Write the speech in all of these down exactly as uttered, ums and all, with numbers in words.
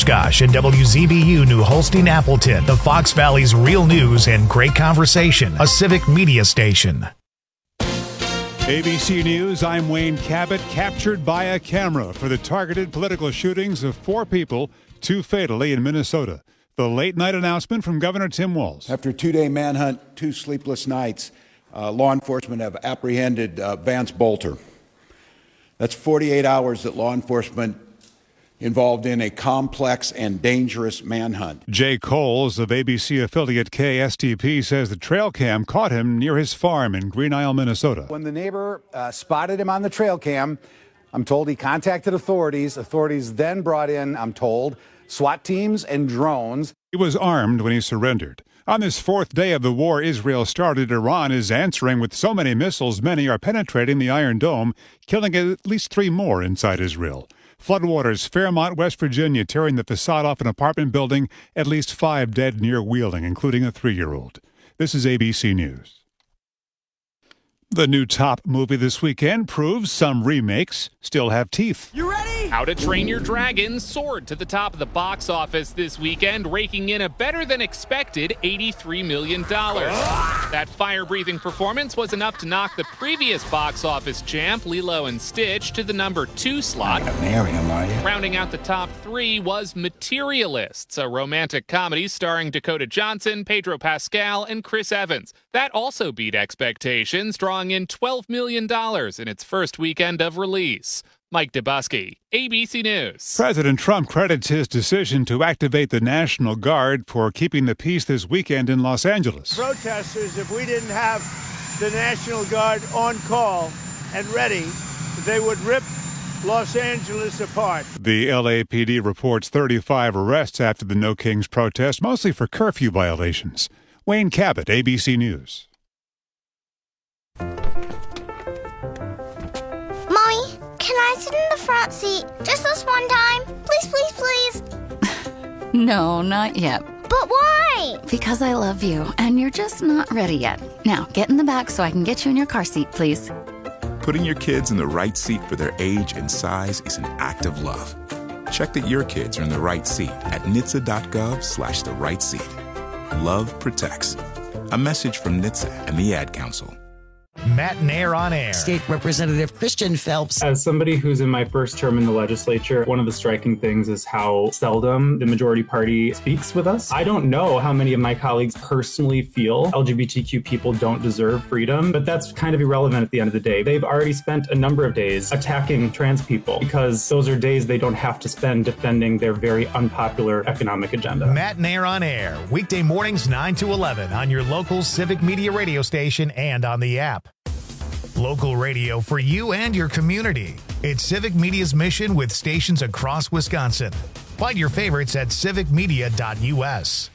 Oshkosh and W Z B U New Holstein Appleton, the Fox Valley's real news and great conversation, a civic media station. A B C News, I'm Wayne Cabot, captured by a camera for the targeted political shootings of four people, two fatally in Minnesota. The late-night announcement from Governor Tim Walz. After a two-day manhunt, two sleepless nights, uh, law enforcement have apprehended uh, Vance Bolter. That's forty-eight hours that law enforcement involved in a complex and dangerous manhunt. Jay Coles of A B C affiliate K S T P says the trail cam caught him near his farm in Green Isle, Minnesota. When the neighbor uh, spotted him on the trail cam, I'm told he contacted authorities. Authorities then brought in, I'm told, SWAT teams and drones. He was armed when he surrendered. On this fourth day of the war Israel started, Iran is answering with so many missiles, many are penetrating the Iron Dome, killing at least three more inside Israel. Floodwaters, Fairmont, West Virginia, tearing the facade off an apartment building, at least five dead near Wheeling, including a three-year-old. This is A B C News. The new Top movie this weekend proves some remakes still have teeth. You ready? How to Train Your Dragon soared to the top of the box office this weekend, raking in a better-than-expected eighty-three million dollars. That fire-breathing performance was enough to knock the previous box office champ, Lilo and Stitch, to the number two slot. You're gonna marry him, are you? Rounding out the top three was Materialists, a romantic comedy starring Dakota Johnson, Pedro Pascal, and Chris Evans. That also beat expectations, drawing in twelve million dollars in its first weekend of release. Mike Dubusky, A B C News. President Trump credits his decision to activate the National Guard for keeping the peace this weekend in Los Angeles. Protesters, if we didn't have the National Guard on call and ready, they would rip Los Angeles apart. The L A P D reports thirty-five arrests after the No Kings protest, mostly for curfew violations. Wayne Cabot, A B C News. Mommy, can I sit in the front seat just this one time? Please, please, please. No, not yet. But why? Because I love you, and you're just not ready yet. Now, get in the back so I can get you in your car seat, please. Putting your kids in the right seat for their age and size is an act of love. Check that your kids are in the right seat at N H T S A dot gov slash the right seat. Love protects. A message from N H T S A and the Ad Council. Matt Nair on air. State Representative Christian Phelps. As somebody who's in my first term in the legislature, one of the striking things is how seldom the majority party speaks with us. I don't know how many of my colleagues personally feel L G B T Q people don't deserve freedom, but that's kind of irrelevant at the end of the day. They've already spent a number of days attacking trans people because those are days they don't have to spend defending their very unpopular economic agenda. Matt Nair on air, weekday mornings nine to eleven on your local Civic Media radio station and on the app. Local radio for you and your community. It's Civic Media's mission with stations across Wisconsin. Find your favorites at civic media dot U S.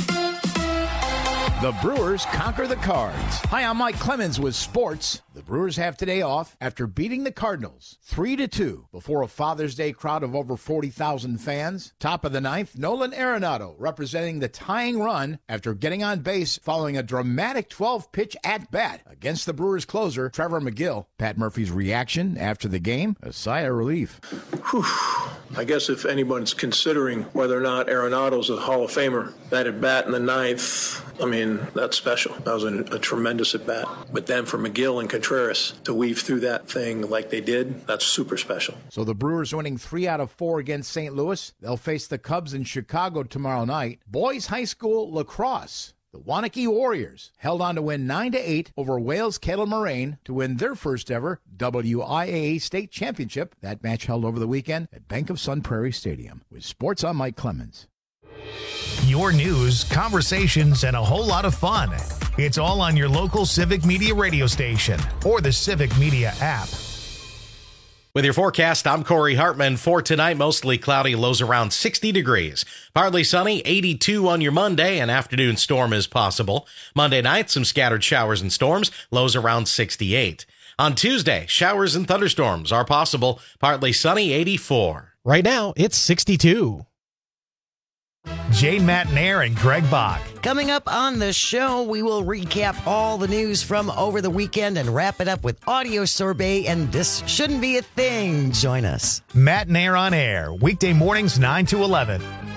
The Brewers conquer the Cards. Hi, I'm Mike Clemens with sports. The Brewers have today off after beating the Cardinals three to two before a Father's Day crowd of over forty thousand fans. Top of the ninth, Nolan Arenado representing the tying run after getting on base following a dramatic twelve-pitch at-bat against the Brewers closer, Trevor McGill. Pat Murphy's reaction after the game, a sigh of relief. Whew. I guess if anyone's considering whether or not Arenado's a Hall of Famer, that at-bat in the ninth, I mean, that's special. That was a, a tremendous at-bat. But then for McGill and Contreras to weave through that thing like they did, that's super special. So the Brewers winning three out of four against Saint Louis. They'll face the Cubs in Chicago tomorrow night. Boys High School lacrosse. The Waunakee Warriors held on to win nine to eight over Wales Kettle Moraine to win their first ever W I A A state championship. That match held over the weekend at Bank of Sun Prairie Stadium. With sports, I'm Mike Clemens. Your news, conversations, and a whole lot of fun. It's all on your local Civic Media radio station or the Civic Media app. With your forecast, I'm Corey Hartman. For tonight, mostly cloudy, lows around sixty degrees. Partly sunny, eighty-two on your Monday. An afternoon storm is possible. Monday night, some scattered showers and storms, lows around sixty-eight. On Tuesday, showers and thunderstorms are possible. Partly sunny, eighty-four. Right now, it's sixty-two. Jay, Matt Nair, and Greg Bach. Coming up on the show, we will recap all the news from over the weekend and wrap it up with audio sorbet, and this shouldn't be a thing. Join us. Matt Nair on air, weekday mornings nine to eleven.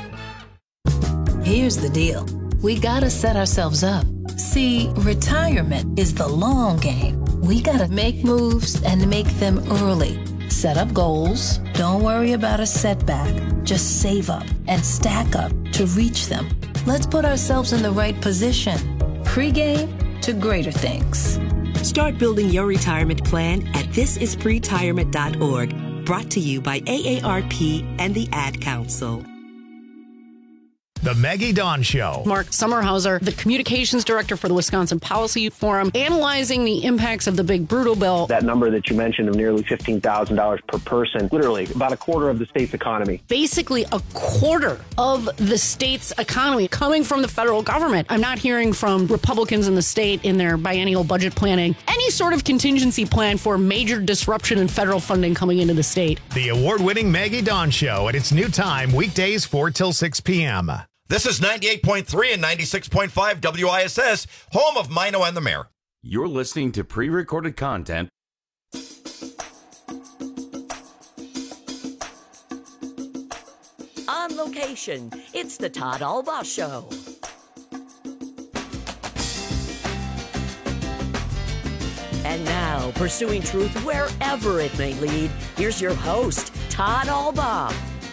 Here's the deal. We gotta set ourselves up. See, retirement is the long game. We gotta make moves and make them early. Set up goals. Don't worry about a setback. Just save up and stack up to reach them. Let's put ourselves in the right position. Pre-game to greater things. Start building your retirement plan at this is pretirement dot org. Brought to you by A A R P and the Ad Council. The Maggie Dawn Show. Mark Sommerhauser, the communications director for the Wisconsin Policy Forum, analyzing the impacts of the big brutal bill. That number that you mentioned of nearly fifteen thousand dollars per person, literally about a quarter of the state's economy. Basically a quarter of the state's economy coming from the federal government. I'm not hearing from Republicans in the state in their biennial budget planning any sort of contingency plan for major disruption in federal funding coming into the state. The award-winning Maggie Dawn Show at its new time, weekdays four till six p.m. This is ninety-eight point three and ninety-six point five W I S S, home of Mino and the Mayor. You're listening to pre-recorded content. On location, it's the Todd Albaugh Show. And now, pursuing truth wherever it may lead, here's your host, Todd Albaugh.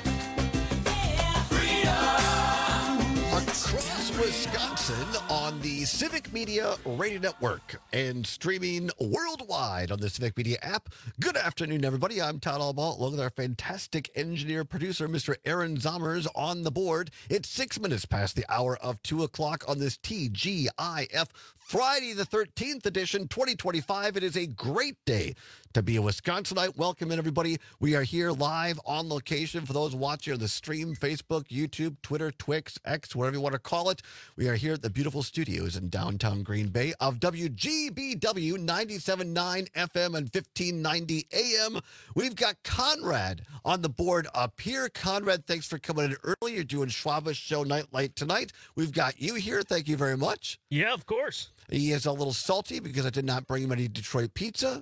Across Wisconsin on the Civic Media Radio Network and streaming worldwide on the Civic Media app. Good afternoon, everybody. I'm Todd Albaugh, along with our fantastic engineer producer, Mister Aaron Zommers, on the board. It's six minutes past the hour of two o'clock on this T G I F Friday the thirteenth edition, twenty twenty-five. It is a great day to be a Wisconsinite. Welcome in, everybody. We are here live on location for those watching on the stream, Facebook, YouTube, Twitter, Twix, X, whatever you want to call it. We are here at the beautiful studios in downtown Green Bay of W G B W ninety-seven point nine F M and fifteen ninety A M. We've got Conrad on the board up here. Conrad, thanks for coming in early. You're doing Schwaba's show Night Light tonight. We've got you here. Thank you very much. Yeah, of course. He is a little salty because I did not bring him any Detroit pizza.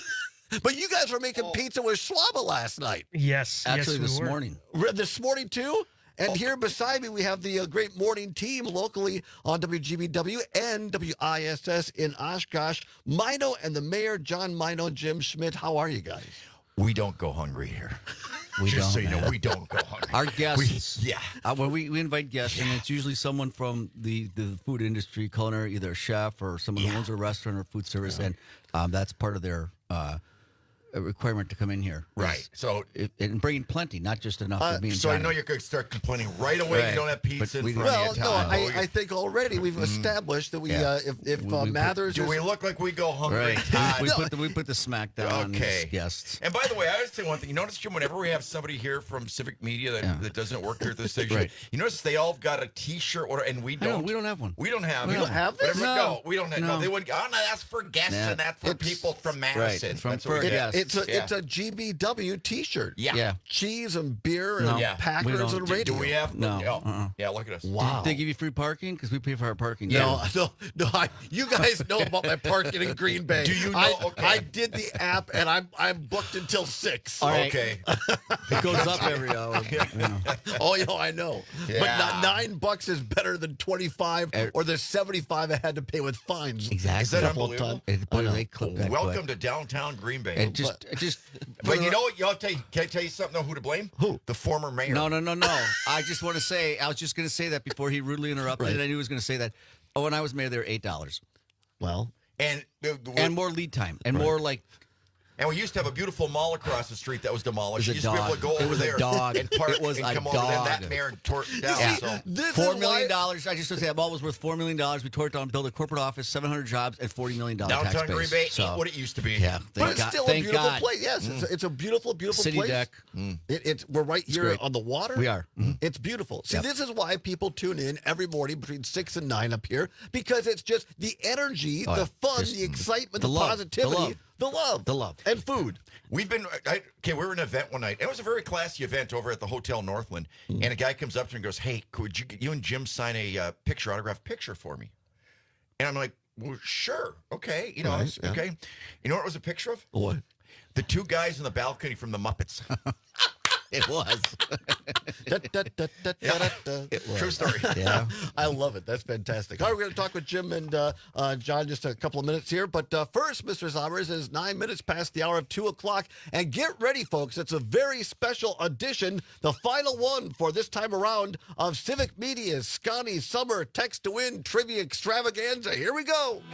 But you guys were making oh. pizza with Schwaba last night. Yes. Actually, yes, we this were. morning. This morning, too? And oh. here beside me, we have the uh, great morning team locally on W G B W and W I S S in Oshkosh. Mino and the Mayor, John Mino, Jim Schmidt. How are you guys? We don't go hungry here. We Just don't, so you know, man. we don't go hungry. Our guests, we, yeah. Uh, when we, we invite guests, yeah. and it's usually someone from the, the food industry, culinary, either a chef or someone yeah. who owns a restaurant or food service, yeah. and um, that's part of their uh, requirement to come in here. Right. So it, and bringing plenty, not just enough uh, for me and So Johnny. I know you're going to start complaining right away. Right. You don't have pizza in front Well, of you. no, I, I think already we've mm-hmm. established that we, yeah. uh, if, if uh, we, we Mathers... Put, do is, we look like we go hungry? Right. we, we, put the, we put the smack down on okay. these guests. And by the way, I would say one thing. You notice, Jim, whenever we have somebody here from Civic Media that, yeah. that doesn't work here at the station, right. you notice they all got a T-shirt order, and we don't. Know, we don't have one. We don't have We it. don't have this? No. no. We don't have no. no. They wouldn't. Oh, no, that's for guests, yeah. and that's for it's, people from Madison. Right. From that's for what we it, it's, a, yeah. it's a G B W T-shirt. Yeah. yeah. Cheese and beer and no. yeah. Packers and radio. Do we have? No. Yeah. Uh-uh. yeah, look at us. Wow. Did they give you free parking? Because we pay for our parking. No, no, no. I, you guys know about my parking in Green Bay. Do you know? I, okay. I did the app, and I'm I'm booked until six. All right. Okay. It goes up every hour. Yeah. Oh, yeah, I know. Yeah. But not, nine bucks is better than twenty-five or the seventy-five I had to pay with fines. Exactly. Is that unbelievable? It, boy, they clip that Welcome quick. to downtown Green Bay. And just, but, just. But you know what? Y'all tell you, can I tell you something? Though, who to blame? Who? The former mayor. No, no, no, no. I just want to say, I was just going to say that before he rudely interrupted. Right. I knew he was going to say that. Oh, when I was mayor, they were eight dollars. Well, and uh, and more lead time, and right. more like. And we used to have a beautiful mall across the street that was demolished. It was a you used dog. to be able to go it over was there a dog. and park it was and a come dog. over. Then that mayor tore it down. Yeah. So. This Four is million why- dollars. I just want to say that mall was worth four million dollars. We tore it down, built a corporate office, seven hundred jobs, and forty million dollars tax Downtown base. Green Bay so, ain't what it used to be. Yeah, But it's God, still a thank beautiful God. place. Yes, Mm. it's, a, it's a beautiful, beautiful City place. deck. Mm. It, it's we're right here great. on the water. We are. Mm-hmm. It's beautiful. See, Yep. this is why people tune in every morning between six and nine up here, because it's just the energy, Oh, the yeah. fun, Just the excitement, the the, love, positivity, the love. the love, The love. and food. We've been I, okay. We were at an event one night. It was a very classy event over at the Hotel Northland, Mm. and a guy comes up to me and goes, "Hey, could you you and Jim sign a uh, picture, autograph picture for me?" And I'm like, "Well, sure, okay, you know, Right, yeah. okay." You know what it was a picture of? What? The two guys in the balcony from the Muppets. It was. Da, da, da, da, Yeah. da, da. It was. True story. Yeah. I love it. That's fantastic. All right, we're going to talk with Jim and uh, uh, John just a couple of minutes here. But uh, first, Mister Sommers, is nine minutes past the hour of two o'clock. And get ready, folks. It's a very special edition, the final one for this time around of Civic Media's Scotty Summer Text to Win Trivia Extravaganza. Here we go.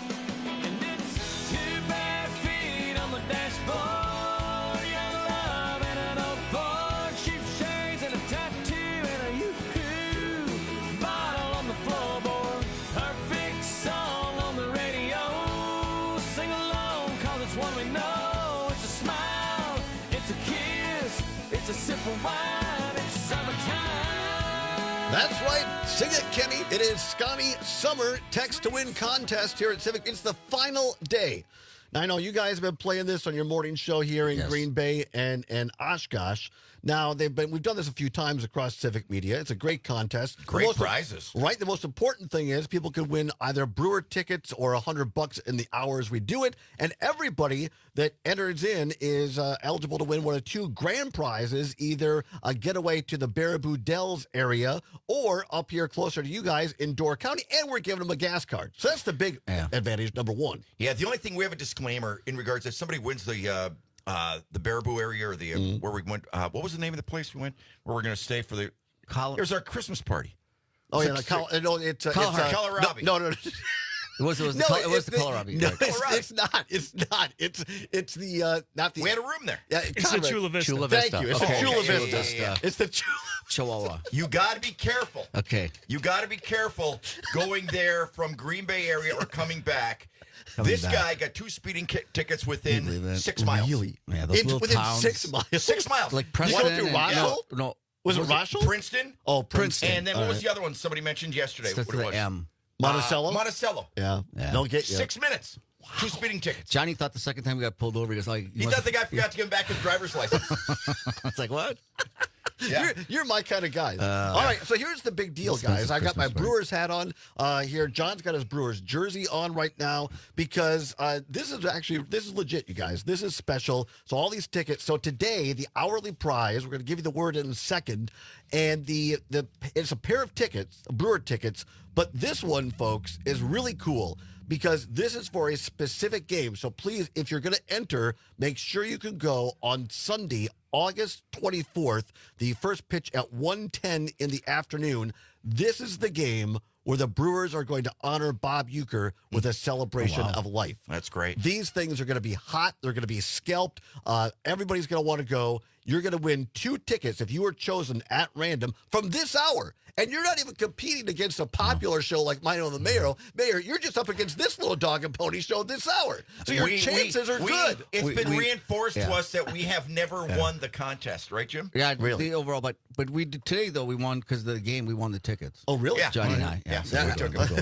That's right. Sing it, Kenny. It is Scotty Summer Text to Win contest here at Civic. It's the final day. Now, I know you guys have been playing this on your morning show here in Yes. Green Bay and, and Oshkosh. Now, they've been we've done this a few times across Civic Media. It's a great contest. The Great most- prizes. Right. The most important thing is people can win either Brewer tickets or a hundred bucks in the hours we do it. And everybody that enters in is uh, eligible to win one of two grand prizes, either a getaway to the Baraboo Dells area or up here closer to you guys in Door County. And we're giving them a gas card. So that's the big advantage, number one. Yeah, the only thing we have a disclaimer in regards if somebody wins the uh, uh, the Baraboo area or the uh, Mm-hmm. where we went. Uh, what was the name of the place we went? Where we're going to stay for the? Col- It was our Christmas party. Oh, yeah. No, Six- Col- no, it's, uh, Col- it's uh, Kohlrabi. No, no, no. It was, it was the, No, col- it was it's the Kohlrabi. No, right. it's, Kohlrabi. it's not. It's not. It's it's the uh, not the. We had a room there. Yeah, It's the Conrad. Chula Vista. Chula Thank Vista. you. It's Okay. the Chula Okay, Vista. yeah, yeah, yeah. It's the Chula. Chihuahua. You got to be careful. Okay. You got to be careful going there from Green Bay area or coming back. Coming this back. guy got two speeding ki- tickets Can you within believe that? six miles. Really? Yeah, those It's little within towns. six miles. Six miles. Like You Preston. go through and- Rochelle? No, no. Was it Was Rochelle? Princeton. Oh, Princeton. And then what All was right. the other one somebody mentioned yesterday? Starts What with it was? the M. Monticello? Uh, Monticello. Yeah. Yeah. Don't get you. Six minutes. Two speeding tickets. Johnny thought the second time we got pulled over, he was like, He thought the guy forgot to give him back his driver's license. It's like, what? Yeah. You're, you're my kind of guy. Uh, All right, so here's the big deal, This guys. is I got my Christmas, right? Brewers hat on uh, here. John's got his Brewers jersey on right now because uh, this is actually this is legit, you guys. This is special. So all these tickets. So today, the hourly prize. We're going to give you the word in a second, and the the it's a pair of tickets, Brewer tickets. But this one, folks, is really cool because this is for a specific game. So please, if you're going to enter, make sure you can go on Sunday, August twenty-fourth, the first pitch at one ten in the afternoon. This is the game where the Brewers are going to honor Bob Uecker with a celebration Oh, wow. of life. That's great. These things are going to be hot. They're going to be scalped. Uh, everybody's going to want to go. You're going to win two tickets if you are chosen at random from this hour. And you're not even competing against a popular show like Mine on the Mayor. Mayor, you're just up against this little dog and pony show this hour. So your We- chances we- are we- good. It's We- been we- reinforced to yeah. us that we have never Yeah. won the contest, right, Jim? Yeah, Really? the overall, but but we did, today though we won because of the game. We won the tickets. Oh, really? Yeah. Johnny and All I. right. Yeah, Yeah. so Yeah. we're we good, took we're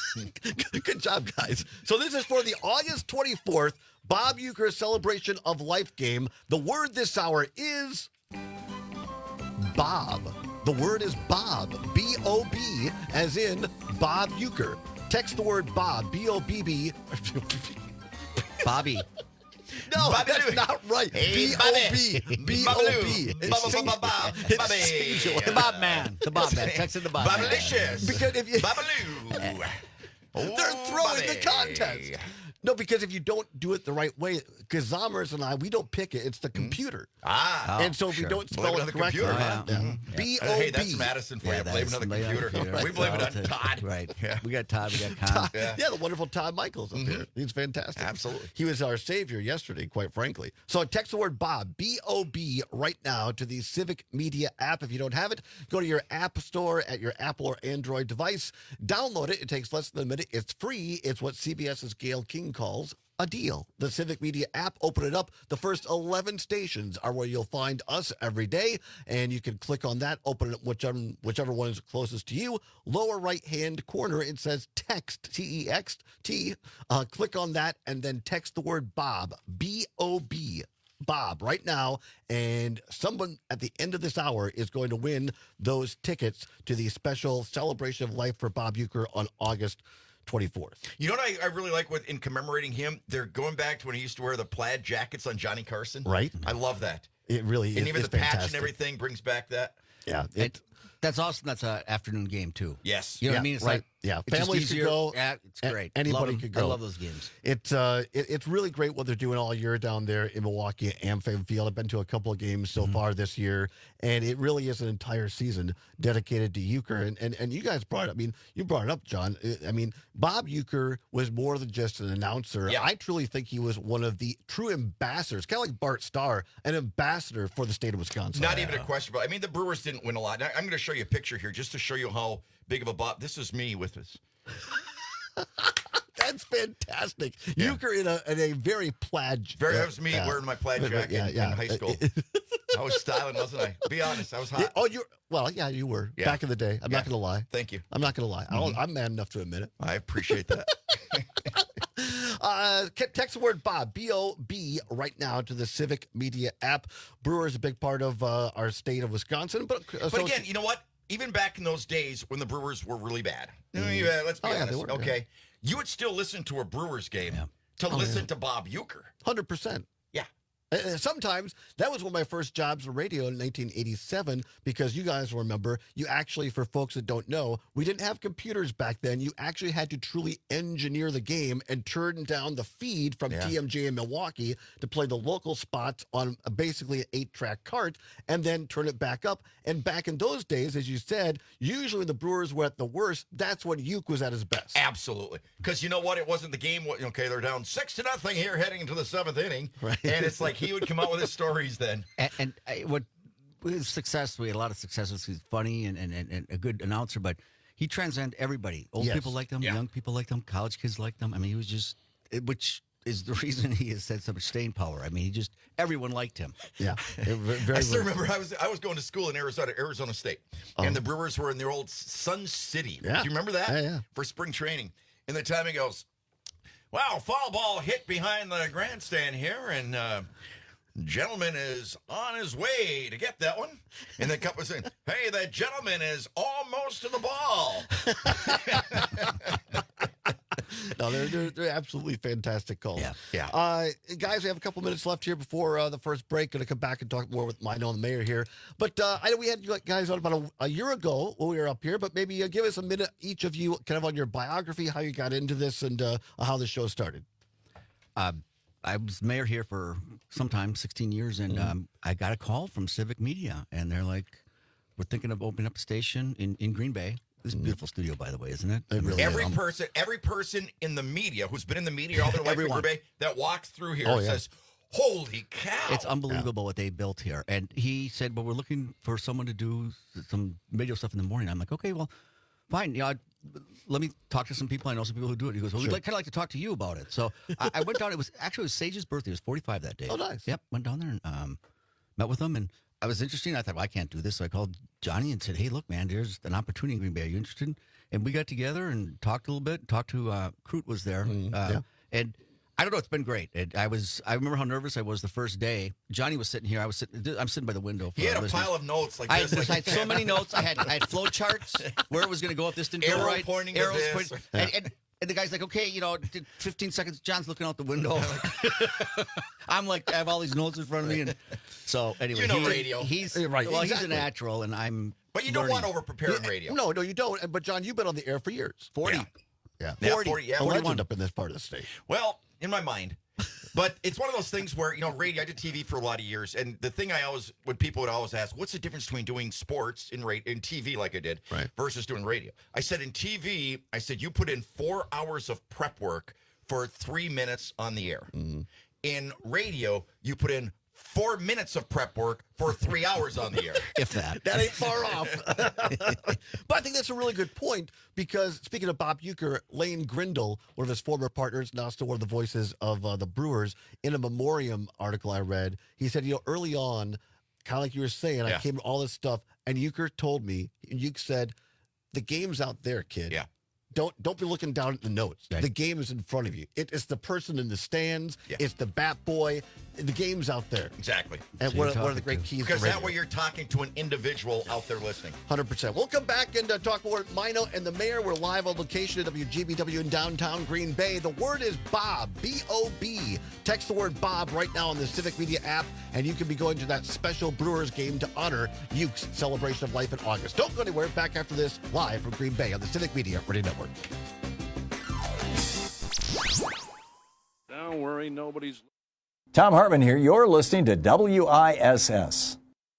it. good. Good job, guys. So this is for the August twenty-fourth Bob Uecker Celebration of Life game. The word this hour is Bob. The word is Bob. B O B, as in Bob Uecker. Text the word Bob. B O B B. Bobby. No, Bobby that's Lou. not right. Hey, B O B. B O B. Bobby. Bobby, Bobby, Bobby. It's Bobby. singular. The Bob Man. The Bob Man. Text in the Bob Man. Bobalicious. Because if you- Babaloo. They're throwing the contest. No, because if you don't do it the right way, because Zommers and I, we don't pick it. It's the computer. Ah. and so if sure. we don't Blame spell it another correctly, computer, huh? yeah. Mhm. B O B. Hey, that's Madison for you. Blame that's another the computer. computer. We blame it That's on all Todd. Right. Yeah. We got Todd. We got Con. Todd- Yeah. yeah. the wonderful Todd Michaels up here. He's fantastic. Absolutely. He was our savior yesterday, quite frankly. So text the word Bob, B O B, right now to the Civic Media app. If you don't have it, go to your app store at your Apple or Android device. Download it. It takes less than a minute. It's free. It's what CBS's Gail King calls a deal. The Civic Media app, open it up. The first eleven stations are where you'll find us every day, and you can click on that, open it whichever whichever one is closest to you. Lower right-hand corner, it says text, T E X T. Uh, click on that, and then text the word Bob, B O B, Bob, right now, and someone at the end of this hour is going to win those tickets to the special Celebration of Life for Bob Uecker on August twenty-fourth. You know what I, I really like with in commemorating him? They're going back to when he used to wear the plaid jackets on Johnny Carson. Right. I love that. It really and is. even it's the patch fantastic. and everything brings back that. Yeah, it, that's awesome. That's an afternoon game too. Yes, you know yeah, what I mean. It's right. like yeah, it's just families could easier. go. Yeah, it's great. Anybody Love 'em. could go. I love those games. It's uh, it, it's really great what they're doing all year down there in Milwaukee at AmFam Field. I've been to a couple of games so Mm-hmm. far this year, and it really is an entire season dedicated to Euchre. And, and and you guys brought it. I mean, you brought it up, John. I mean, Bob Euchre was more than just an announcer. Yeah. I truly think he was one of the true ambassadors, kind of like Bart Starr, an ambassador for the state of Wisconsin. Not even a question. But I mean, the Brewers didn't win a lot. Now, I'm going to show you a picture here just to show you how big of a Bob. This is me with this. That's fantastic. Yeah. Euchre in a in a very plaid. Very, that was me uh, wearing my plaid jacket yeah, yeah. in high school. I was styling, wasn't I? Be honest, I was hot. Yeah, oh, you're well, yeah, you were Yeah. back in the day. I'm Yeah. not going to lie. Thank you. I'm not going to lie. I'll, Mhm. I'm man enough to admit it. I appreciate that. Uh, text the word Bob, B O B, right now to the Civic Media app. Brewer is a big part of uh, our state of Wisconsin. But, uh, But so- again, you know what? Even back in those days when the Brewers were really bad, Mhm. I mean, uh, let's be Oh, yeah, they honest, were, okay? You would still listen to a Brewers game to Oh, listen yeah. to Bob Euchre. one hundred percent. Yeah. Uh, sometimes that was one of my first jobs in radio in nineteen eighty-seven because you guys remember, you actually, for folks that don't know, we didn't have computers back then. You actually had to truly engineer the game and turn down the feed from Yeah. T M J in Milwaukee to play the local spots on a, basically an eight-track cart and then turn it back up. And back in those days, as you said, usually when the Brewers were at the worst, that's when Uke was at his best. Absolutely. Because you know what? It wasn't the game. Okay, they're down six to nothing here heading into the seventh inning. Right. And it's like he would come out with his stories then. And, and uh, what his success, we had a lot of successes. He's funny and, and, and a good announcer, but he transcended everybody. Old Yes. people liked him, Yeah. young people liked him, college kids liked him. I mean, he was just, it- which is the reason he has had so much staying power. I mean, he just, everyone liked him. Yeah. It- very, I still very- remember I was I was going to school in Arizona, Arizona State, Oh. and the Brewers were in their old Sun City. Yeah. Do you remember that? Yeah, yeah. For spring training. And the time he goes, wow, foul ball hit behind the grandstand here, and uh, gentleman is on his way to get that one. And the cup was saying, hey, that gentleman is almost to the ball. No, they're, they're they're absolutely fantastic calls. Yeah. Yeah. Uh, guys, we have a couple minutes left here before uh, the first break. Going to come back and talk more with Mino and the mayor here. But uh, I know we had you guys on about a, a year ago when we were up here. But maybe uh, give us a minute, each of you, kind of on your biography, how you got into this, and uh, how the show started. Uh, I was mayor here for some time, sixteen years, and Mm-hmm. um, I got a call from Civic Media, and they're like, we're thinking of opening up a station in, in Green Bay. This is a beautiful studio, by the way, isn't it? It really is. Every Um, person, every person in the media who's been in the media all their life in Everyone. Green Bay that walks through here Oh, yeah. says, holy cow. It's unbelievable what they built here. And he said, well, we're looking for someone to do some radio stuff in the morning. I'm like, okay, well, fine. You know, I'd- let me talk to some people. I know some people who do it. He goes, well, we'd Sure. like, kind of like to talk to you about it. So I, I went down. It was actually it was Sage's birthday. It was forty-five that day. Oh, nice. Yep. Went down there and um, met with him. And I was interested. I thought, well, I can't do this. So I called Johnny and said, hey, look, man, there's an opportunity in Green Bay. Are you interested? And we got together and talked a little bit. Talked to uh, Crute was there. Mm, uh, yeah. And I don't know. It's been great. It, I was. I remember how nervous I was the first day. Johnny was sitting here. I was sitting. I'm sitting by the window. For He had a listeners. pile of notes like I, this. like I had so many notes. I had I had flow charts where it was going to go if this didn't go Arrow right. pointing to Arrows this. pointing- and, and, and the guy's like, okay, you know, did fifteen seconds. John's looking out the window. I'm like, I have all these notes in front of me, and so anyway, You know he- radio. He's Yeah, right, Well, exactly. he's a natural, and I'm. But you don't learning. want to over-prepare in radio. No, no, you don't. But John, you've been on the air for years. forty. Yeah. Yeah, Yeah, forty. forty, yeah, a forty-one. legend up in this part of the state. Well, in my mind. But it's one of those things where, you know, radio, I did T V for a lot of years. And the thing I always, when people would always ask, what's the difference between doing sports in, ra- in T V like I did Right. versus doing radio? I said in T V, I said you put in four hours of prep work for three minutes on the air. Mm-hmm. In radio, you put in four minutes of prep work for three hours on the air. If that. That ain't far off. But I think that's a really good point because speaking of Bob Euchre, Lane Grindle, one of his former partners, now still one of the voices of uh, the Brewers, in a memoriam article I read, he said, you know, early on, kind of like you were saying, I Yeah. came to all this stuff, and Euchre told me, Euchre said, the game's out there, kid. Yeah. Don't don't be looking down at the notes. Right. The game is in front of you. It is the person in the stands. Yeah. It's the bat boy. the games out there. Exactly. And what, what are the great keys? Because to radio? that way you're talking to an individual out there listening. one hundred percent. We'll come back and uh, talk more at Mino and the Mayor. We're live on location at W G B W in downtown Green Bay. The word is Bob, B O B. Text the word Bob right now on the Civic Media app, and you can be going to that special Brewers game to honor Uke's celebration of life in August. Don't go anywhere. Back after this, live from Green Bay on the Civic Media Radio Network. Don't worry, nobody's... Tom Hartman here. You're listening to W I S S.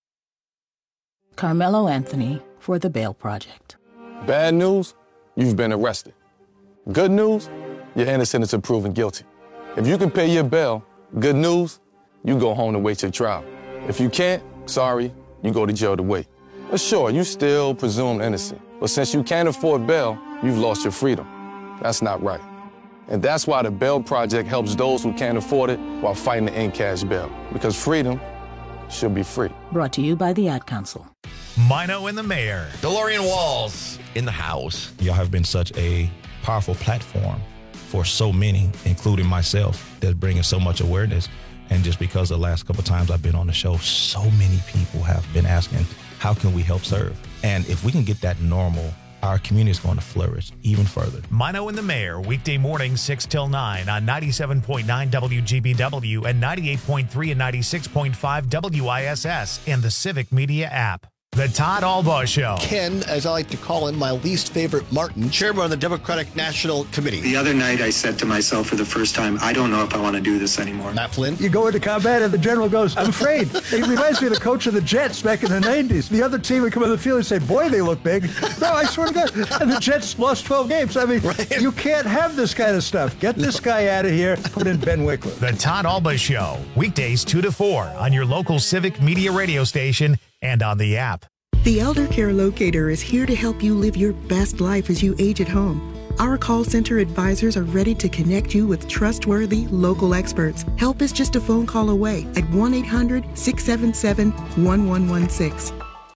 Carmelo Anthony for the Bail Project. Bad news, you've been arrested. Good news, you're innocent until proven guilty. If you can pay your bail, good news, you go home to wait your trial. If you can't, sorry, you go to jail to wait. But sure, you still presumed innocent. But since you can't afford bail, you've lost your freedom. That's not right. And that's why the Bail Project helps those who can't afford it while fighting to end cash bail. Because freedom should be free. Brought to you by the Ad Council. Mino and the Mayor. DeLorean Walls in the house. Y'all have been such a powerful platform for so many, including myself, that's bringing so much awareness. And just because the last couple of times I've been on the show, so many people have been asking, how can we help serve? And if we can get that normal, our community is going to flourish even further. Mino and the Mayor, weekday mornings six till nine on ninety-seven point nine W G B W and ninety-eight point three and ninety-six point five W I S S and the Civic Media app. The Todd Albaugh Show. Ken, as I like to call him, my least favorite Martin, chairman of the Democratic National Committee. The other night I said to myself for the first time, I don't know if I want to do this anymore. Matt Flynn. You go into combat and the general goes, I'm afraid. He reminds me of the coach of the Jets back in the nineties. The other team would come on the field and say, boy, they look big. No, I swear to God. And the Jets lost twelve games. I mean, right. You can't have this kind of stuff. Get this guy out of here. Put in Ben Wickler. The Todd Albaugh Show. Weekdays two to four on your local Civic Media radio station and on the app. The Elder Care Locator is here to help you live your best life as you age at home. Our call center advisors are ready to connect you with trustworthy local experts. Help is just a phone call away at one eight hundred six seven seven one one one six.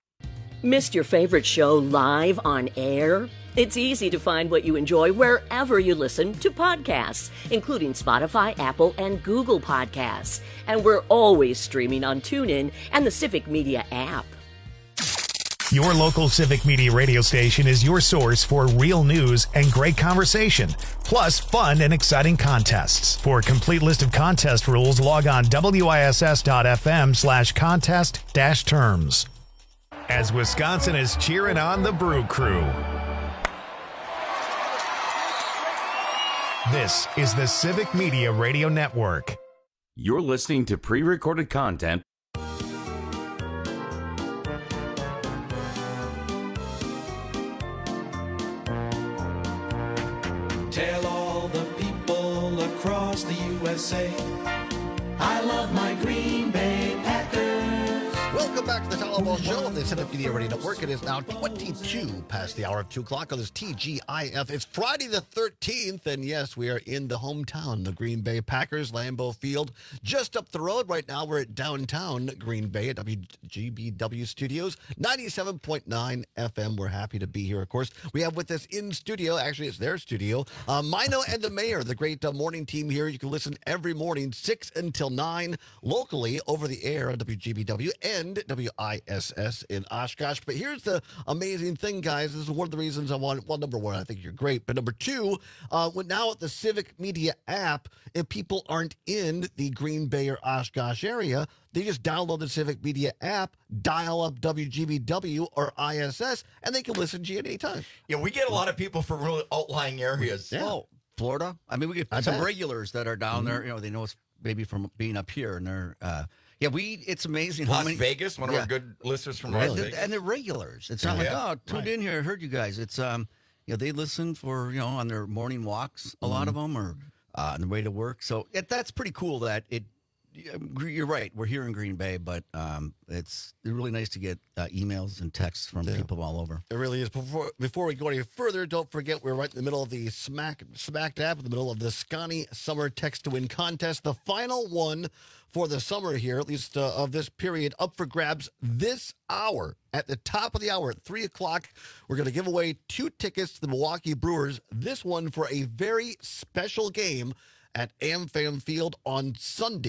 Missed your favorite show live on air? It's easy to find what you enjoy wherever you listen to podcasts, including Spotify, Apple, and Google Podcasts. And we're always streaming on TuneIn and the Civic Media app. Your local Civic Media radio station is your source for real news and great conversation, plus fun and exciting contests. For a complete list of contest rules, log on wiss.fm slash contest dash terms. As Wisconsin is cheering on the Brew Crew. This is the Civic Media Radio Network. You're listening to pre-recorded content. Tell all the people across the U S A, I love my Green Bay Packers. Welcome back to the Todd Albaugh Show on the Civic Media Radio Network. It is now twenty-two past the hour of two o'clock on this T G I F. It's Friday the thirteenth, and yes, we are in the hometown, the Green Bay Packers, Lambeau Field. Just up the road right now, we're at downtown Green Bay at W G B W Studios, ninety-seven point nine F M. We're happy to be here, of course. We have with us in studio, actually it's their studio, uh, Mino and the Mayor, the great uh, morning team here. You can listen every morning, six until nine, locally over the air on W G B W and W I S S in Oshkosh. But here's the amazing thing, guys. This is one of the reasons I want, well, number one, I think you're great. But number two, uh, when now at the Civic Media app, if people aren't in the Green Bay or Oshkosh area, they just download the Civic Media app, dial up W G B W or I S S, and they can listen to you at any time. Yeah, we get a lot of people from really outlying areas. Yeah. Oh, Florida. I mean, we get I some bet. regulars that are down Mhm. there. You know, they know us maybe from being up here, and they're uh, yeah. We it's amazing how Las many Vegas, one of yeah. our good listeners from and, Las the- Vegas. and they're regulars. It's not Yeah. like oh, tuned Right. in here, I heard you guys. It's um, you know, they listen for you know on their morning walks. A lot of them, or uh, on the way to work. So it, that's pretty cool. That it. You're right. We're here in Green Bay, but um, it's really nice to get uh, emails and texts from Yeah. people all over. It really is. Before before we go any further, don't forget we're right in the middle of the Smack Smack Dab, in the middle of the Scotty Summer Text to Win contest, the final one for the summer here, at least uh, of this period, up for grabs this hour. At the top of the hour at three o'clock, we're going to give away two tickets to the Milwaukee Brewers. This one for a very special game at AmFam Field on Sunday,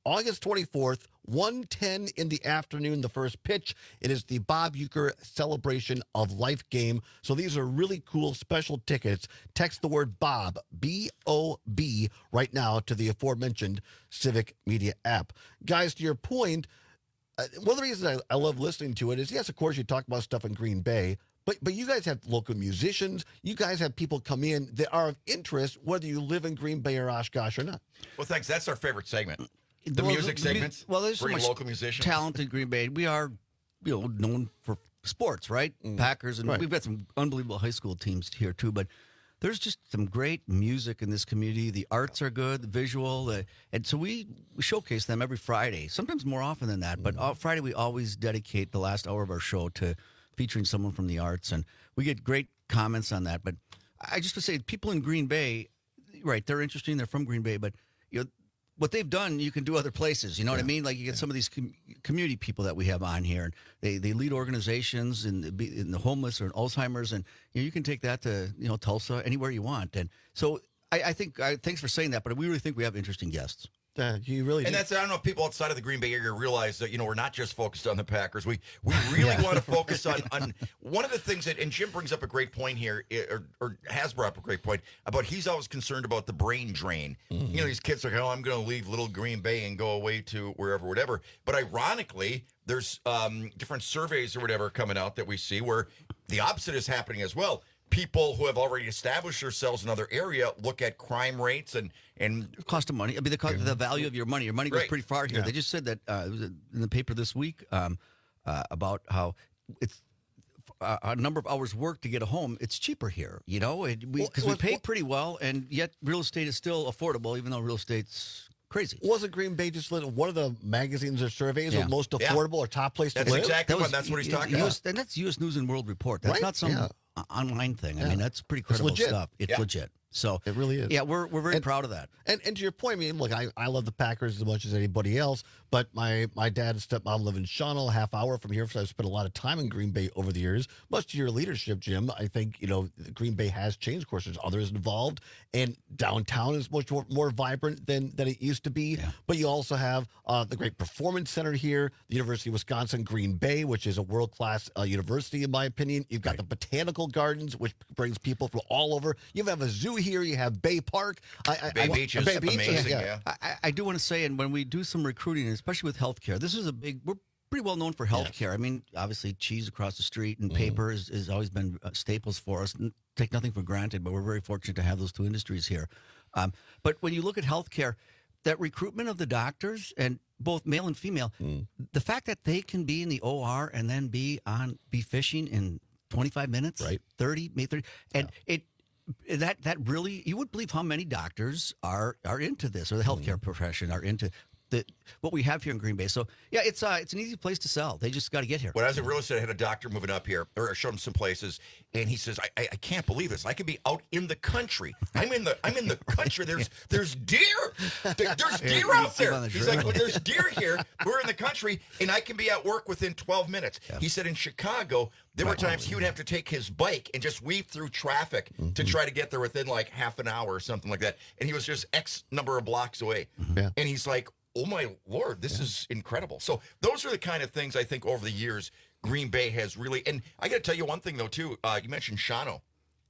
August twenty-fourth, one ten in the afternoon, the first pitch. It is the Bob Uecker Celebration of Life game. So these are really cool special tickets. Text the word Bob, B O B, right now to the aforementioned Civic Media app. Guys, to your point, uh, one of the reasons I, I love listening to it is, yes, of course, you talk about stuff in Green Bay, But but you guys have local musicians. You guys have people come in that are of interest, whether you live in Green Bay or Oshkosh or not. Well, thanks. That's our favorite segment. The Well, music the- segments. Well, there's so bringing much local musicians. talent in Green Bay. We are, you know, known for sports, right? Packers, and Right. we've got some unbelievable high school teams here too. But there's just some great music in this community. The arts are good, the visual, the, and so we, we showcase them every Friday. Sometimes more often than that, but uh, Friday we always dedicate the last hour of our show to featuring someone from the arts, and we get great comments on that. But I just would say, people in Green Bay, right? They're interesting. They're from Green Bay, but you know what they've done, you can do other places. You know what I mean? Like you get some of these com- community people that we have on here, and they, they lead organizations in the, in the homeless or in Alzheimer's, and you know, you can take that to you know Tulsa, anywhere you want. And so I, I think I, thanks for saying that, but we really think we have interesting guests. Uh, you really And do. that's, I don't know if people outside of the Green Bay area realize that, you know, we're not just focused on the Packers. We we really want to focus on, on one of the things that, and Jim brings up a great point here, or, or has brought up a great point about he's always concerned about the brain drain. Mm-hmm. You know, these kids are like, oh, I'm going to leave little Green Bay and go away to wherever, whatever. But ironically, there's um, different surveys or whatever coming out that we see where the opposite is happening as well. People who have already established themselves in another area look at crime rates and and cost of money. I mean, the cost, the value of your money. Your money goes Right. pretty far here. Yeah. They just said that uh, it was in the paper this week um, uh, about how it's uh, a number of hours work to get a home. It's cheaper here, you know, because we, Well, 'cause well, we pay well- pretty well, and yet real estate is still affordable, even though real estate's crazy. Wasn't Green Bay just lit one of the magazines or surveys Yeah. of most Yeah. affordable or top place to That's live? exactly what, that's what he's talking U S, about. And that's U S News and World Report. That's Right? not some Yeah. o- online thing. I Yeah. mean, that's pretty It's credible legit. stuff. It's Yeah. legit. So It really is. Yeah, we're we're very And- proud of that. And and to your point, I mean, look, I, I love the Packers as much as anybody else, but my, my dad and stepmom live in Shawano, a half hour from here, so I've spent a lot of time in Green Bay over the years. Much to your leadership, Jim, I think, you know, Green Bay has changed. Of course, there's others involved, and downtown is much more, more vibrant than, than it used to be. But you also have uh, the great Performance Center here, the University of Wisconsin Green Bay, which is a world-class uh, university, in my opinion. You've got the Botanical Gardens, which brings people from all over. You have a zoo here. You have Bay Park. I, I, Bay I, Beach is Bay Beach, amazing, yeah. I, I- I do want to say, and when we do some recruiting, especially with healthcare, this is a big. We're pretty well known for healthcare. I mean, obviously, cheese across the street and paper has, has always been uh, staples for us. N- Take nothing for granted, but we're very fortunate to have those two industries here. Um, but when you look at healthcare, that recruitment of the doctors, and both male and female, the fact that they can be in the O R and then be on be fishing in twenty-five minutes, right? thirty, maybe thirty, and it. That that really, you would believe how many doctors are are into this, or the healthcare profession are into the what we have here in Green Bay. So yeah, it's uh, it's an easy place to sell. They just got to get here. When I was in real estate, I had a doctor moving up here, or I showed him some places, and he says, I, I, I can't believe this. I could be out in the country. I'm in the I'm in the country. There's there's deer. There- There's Yeah, deer you out see him there. on the He's trail. like, well, there's deer here. We're in the country, and I can be at work within twelve minutes. He said in Chicago, there were times he would have to take his bike and just weave through traffic to try to get there within like half an hour or something like that. And he was just X number of blocks away. Yeah. And he's like, oh my Lord, this is incredible. So those are the kind of things I think over the years Green Bay has really, and I got to tell you one thing though too. Uh, you mentioned Shawano.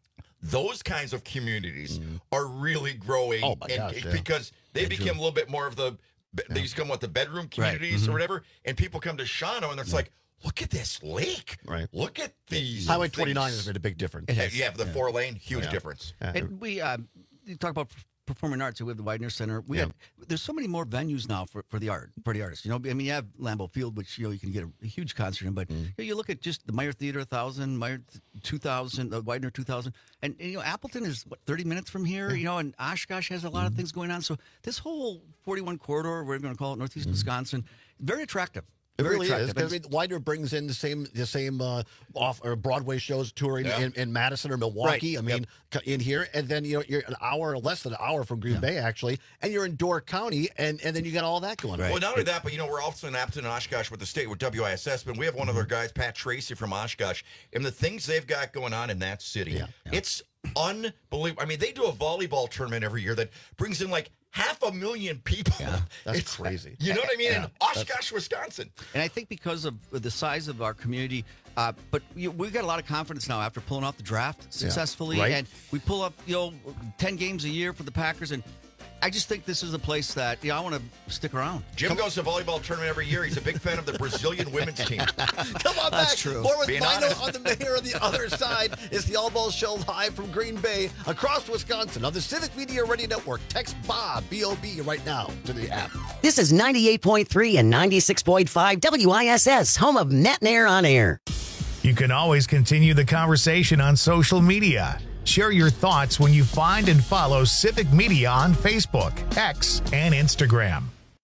Those kinds of communities are really growing, Oh, my and, gosh, yeah. because they Bedroom. became a little bit more of the. They used to come with the bedroom communities Mhm. or whatever, and people come to Shawano and it's like, look at this lake. Right. Look at these. Highway things. twenty-nine has made a big difference. Yeah, yeah, the four lane, huge Yeah. difference. Yeah. And we uh, you talk about performing arts. We have the Widener Center. We Yeah. have there's so many more venues now for, for the art for the artists. You know, I mean, you have Lambeau Field, which you know you can get a, a huge concert in, but Mm. you, know, you look at just the Meyer Theater, thousand, Meyer two thousand, the Widener two thousand, and, and you know Appleton is what thirty minutes from here. You know, and Oshkosh has a lot of things going on. So this whole forty-one corridor, we're going to call it Northeast Wisconsin, very attractive. It Very really is. attractive. 'Cause, I mean, Widener brings in the same the same uh, off or Broadway shows touring Yeah. in, in Madison or Milwaukee. Right. I mean, co- in here, and then you know you're an hour or less than an hour from Green Bay actually, and you're in Door County, and and then you got all that going on. Well, not only that, but you know, we're also in Appleton and Oshkosh with the state with W I S S, but we have one of Mm-hmm. their guys, Pat Tracy from Oshkosh, and the things they've got going on in that city, it's unbelievable. I mean, they do a volleyball tournament every year that brings in like half a million people. Yeah, that's It's crazy. You know what I mean? Yeah, in Oshkosh, Wisconsin. And I think because of the size of our community, uh, but you, we've got a lot of confidence now after pulling off the draft successfully. right. And we pull up, you know, ten games a year for the Packers. And I just think this is a place that, you know, I want to stick around. Jim goes to volleyball tournament every year. He's a big fan of the Brazilian women's team. Come on That's back. true. More with Being Mino honest. on the mayor on the other side. It's the All Ball Show live from Green Bay across Wisconsin on the Civic Media Radio Network. Text Bob, B O B, right now to the app. This is ninety-eight point three and ninety-six point five W I S S, home of Net and Air on Air. You can always continue the conversation on social media. Share your thoughts when you find and follow Civic Media on Facebook, X, and Instagram.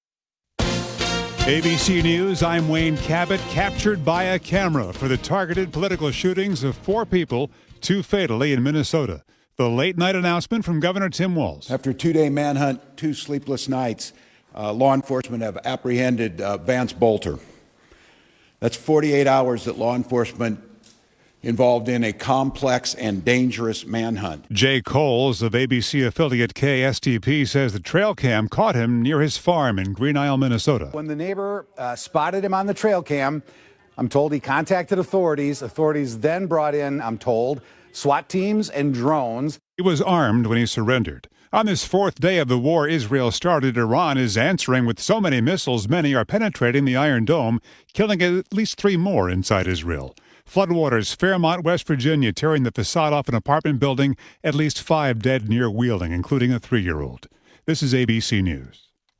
A B C News, I'm Wayne Cabot, captured by a camera for the targeted political shootings of four people, two fatally in Minnesota. The late-night announcement from Governor Tim Walz. After a two-day manhunt, two sleepless nights, uh, law enforcement have apprehended uh, Vance Bolter. That's forty-eight hours that law enforcement involved in a complex and dangerous manhunt. Jay Coles of A B C affiliate K S T P says the trail cam caught him near his farm in Green Isle, Minnesota. When the neighbor uh, spotted him on the trail cam, I'm told he contacted authorities. Authorities then brought in, I'm told, SWAT teams and drones. He was armed when he surrendered. On this fourth day of the war Israel started, Iran is answering with so many missiles, many are penetrating the Iron Dome, killing at least three more inside Israel. Floodwaters, Fairmont, West Virginia, tearing the facade off an apartment building, at least five dead near Wheeling, including a three-year-old. This is A B C News.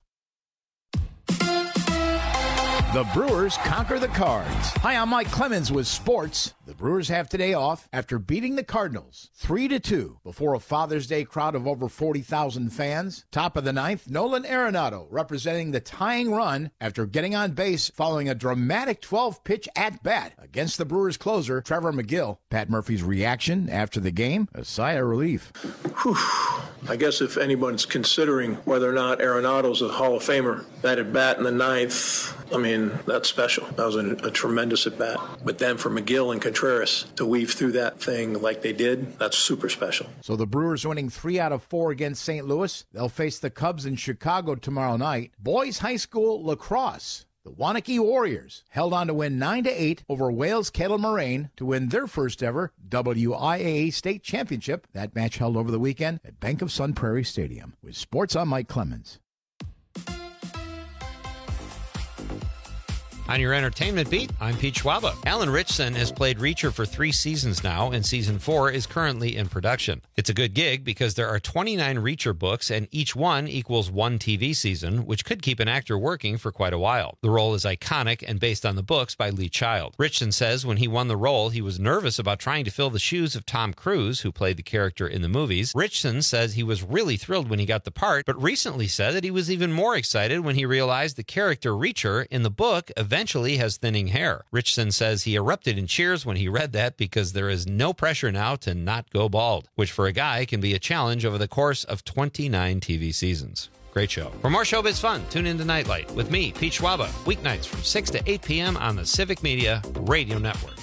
The Brewers conquer the Cards. Hi, I'm Mike Clemens with sports. The Brewers have today off after beating the Cardinals three to two before a Father's Day crowd of over forty thousand fans. Top of the ninth, Nolan Arenado representing the tying run after getting on base following a dramatic twelve-pitch at-bat against the Brewers closer, Trevor McGill. Pat Murphy's reaction after the game, a sigh of relief. Whew. I guess if anyone's considering whether or not Arenado's a Hall of Famer, that at-bat in the ninth, I mean, that's special. That was a, a tremendous at-bat. But then for McGill and Contreras to weave through that thing like they did, that's super special. So the Brewers winning three out of four against Saint Louis. They'll face the Cubs in Chicago tomorrow night. Boys High School lacrosse. The Wanakee Warriors held on to win nine to eight over Wales Kettle Moraine to win their first ever W I A A state championship. That match held over the weekend at Bank of Sun Prairie Stadium. With sports, I'm Mike Clemens. On your entertainment beat, I'm Pete Schwaba. Alan Richson has played Reacher for three seasons now, and season four is currently in production. It's a good gig because there are twenty-nine Reacher books, and each one equals one T V season, which could keep an actor working for quite a while. The role is iconic and based on the books by Lee Child. Richson says when he won the role, he was nervous about trying to fill the shoes of Tom Cruise, who played the character in the movies. Richson says he was really thrilled when he got the part, but recently said that he was even more excited when he realized the character Reacher in the book eventually eventually has thinning hair. Richson says he erupted in cheers when he read that because there is no pressure now to not go bald, which for a guy can be a challenge over the course of twenty-nine T V seasons. Great show. For more showbiz fun, tune in to Nightlight with me, Pete Schwaba, weeknights from six to eight p.m. on the Civic Media Radio Network.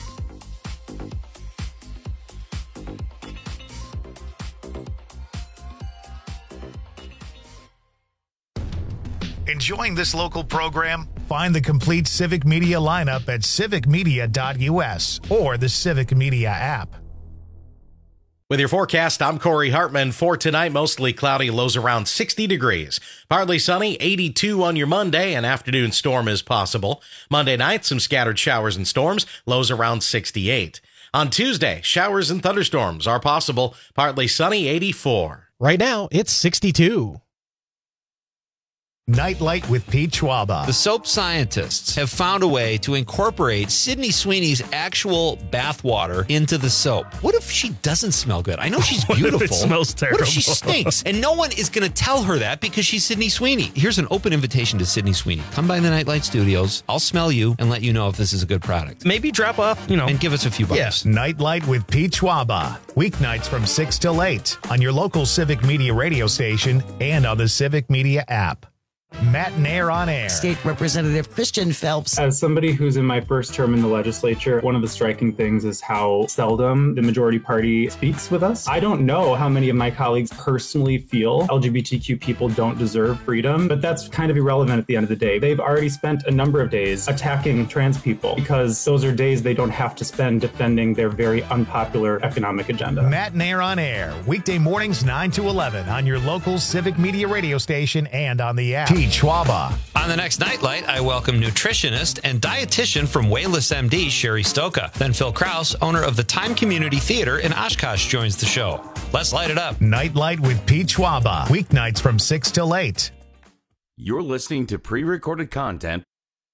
Enjoying this local program? Find the complete Civic Media lineup at civic media dot u s or the Civic Media app. With your forecast, I'm Corey Hartman. For tonight, mostly cloudy, lows around sixty degrees. Partly sunny, eighty-two on your Monday. An afternoon storm is possible. Monday night, some scattered showers and storms, lows around sixty-eight. On Tuesday, showers and thunderstorms are possible. Partly sunny, eighty-four. Right now, it's sixty-two. Nightlight with Pete Schwaba. The soap scientists have found a way to incorporate Sydney Sweeney's actual bathwater into the soap. What if she doesn't smell good? I know she's beautiful. What if it smells terrible? What if she stinks? And no one is going to tell her that because she's Sydney Sweeney. Here's an open invitation to Sydney Sweeney. Come by the Nightlight Studios. I'll smell you and let you know if this is a good product. Maybe drop off, you know. And give us a few bucks. Yes. Nightlight with Pete Schwaba. Weeknights from six till eight on your local Civic Media radio station and on the Civic Media app. Matt Nair on air. State Representative Christian Phelps. As somebody who's in my first term in the legislature, one of the striking things is how seldom the majority party speaks with us. I don't know how many of my colleagues personally feel L G B T Q people don't deserve freedom, but that's kind of irrelevant at the end of the day. They've already spent a number of days attacking trans people because those are days they don't have to spend defending their very unpopular economic agenda. Matt Nair on air, weekday mornings nine to eleven on your local Civic Media radio station and on the app. Pete Schwaba. On the next Nightlight, I welcome nutritionist and dietitian from Wayless M D, Sherry Stoka. Then Phil Kraus, owner of the Time Community Theater in Oshkosh, joins the show. Let's light it up. Nightlight with Pete Schwaba. Weeknights from six till eight. You're listening to pre-recorded content.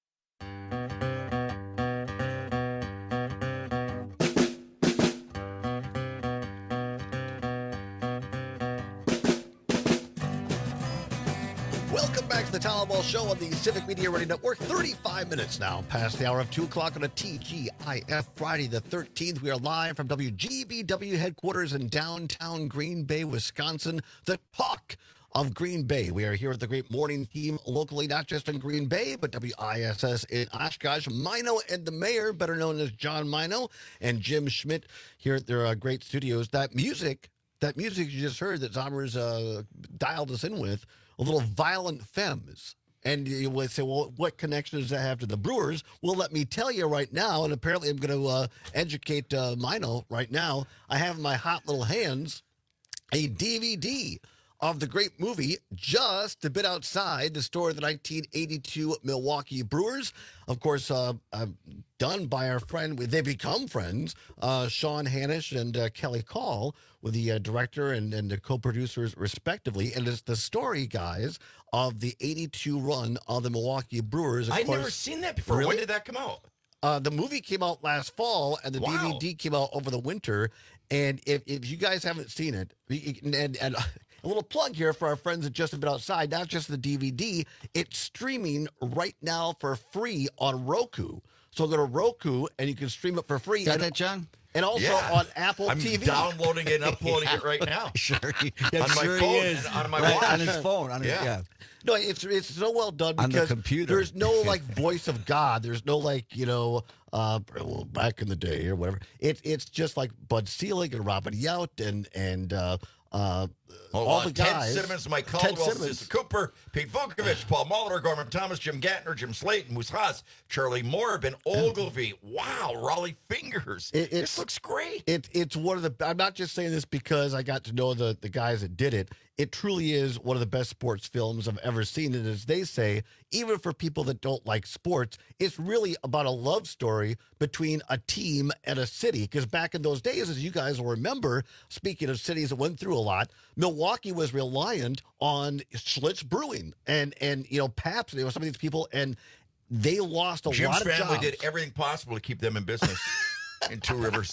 Welcome back to the Tyler Ball Show on the Civic Media Radio Network. thirty-five minutes now past the hour of two o'clock on a T G I F Friday the thirteenth. We are live from W G B W headquarters in downtown Green Bay, Wisconsin, the talk of Green Bay. We are here with the great morning team locally, not just in Green Bay, but W I S S in Oshkosh. Mino and the mayor, better known as John Mino, and Jim Schmidt here at their uh, great studios. That music, that music you just heard that Zommers uh, dialed us in with, a little Violent Femmes. And you would say, well, what connection does that have to the Brewers? Well, let me tell you right now, and apparently I'm going to uh, educate uh, Mino right now. I have in my hot little hands a D V D of the great movie Just a Bit Outside, the story of the nineteen eighty-two Milwaukee Brewers. Of course, uh, uh, done by our friend, they become friends, uh, Sean Hanish and uh, Kelly Call, with the uh, director and, and the co-producers respectively. And it's the story, guys, of the eighty-two run of the Milwaukee Brewers. Of I'd course, never seen that before. Really? When did that come out? Uh, the movie came out last fall, and the Wow. D V D came out over the winter. And if, if you guys haven't seen it, and, and, and a little plug here for our friends at Just a Bit Outside, not just the D V D, it's streaming right now for free on Roku. So go to Roku, and you can stream it for free. Got and, that, John? And also Yeah. on Apple I'm T V. downloading it and uploading it right now. Sure, he, On my sure phone he is. and on my Right, watch. on his phone. On his, Yeah. yeah. No, it's it's so well done On the because computer. there's no like voice of God. There's no like you know uh, well, back in the day or whatever. It it's just like Bud Selig and Robin Yount and and uh, uh, Oh, all uh, the Ted guys. Simmons, Mike Ted Caldwell, Simmons. Sister Cooper, Pete Vukovich, Paul Muller, Gorman Thomas, Jim Gatner, Jim Slayton, Moose Haas, Charlie Moore, Ben Ogilvy. Wow, Raleigh Fingers. It, this it's, looks great. It, it's one of the. I'm not just saying this because I got to know the the guys that did it. It truly is one of the best sports films I've ever seen. And as they say, even for people that don't like sports, it's really about a love story between a team and a city. Because back in those days, as you guys will remember, speaking of cities that went through a lot, Milwaukee was reliant on Schlitz Brewing and and you know Pabst. There were some of these people, and they lost a Jim's lot of family jobs. did everything possible to keep them in business in Two Rivers.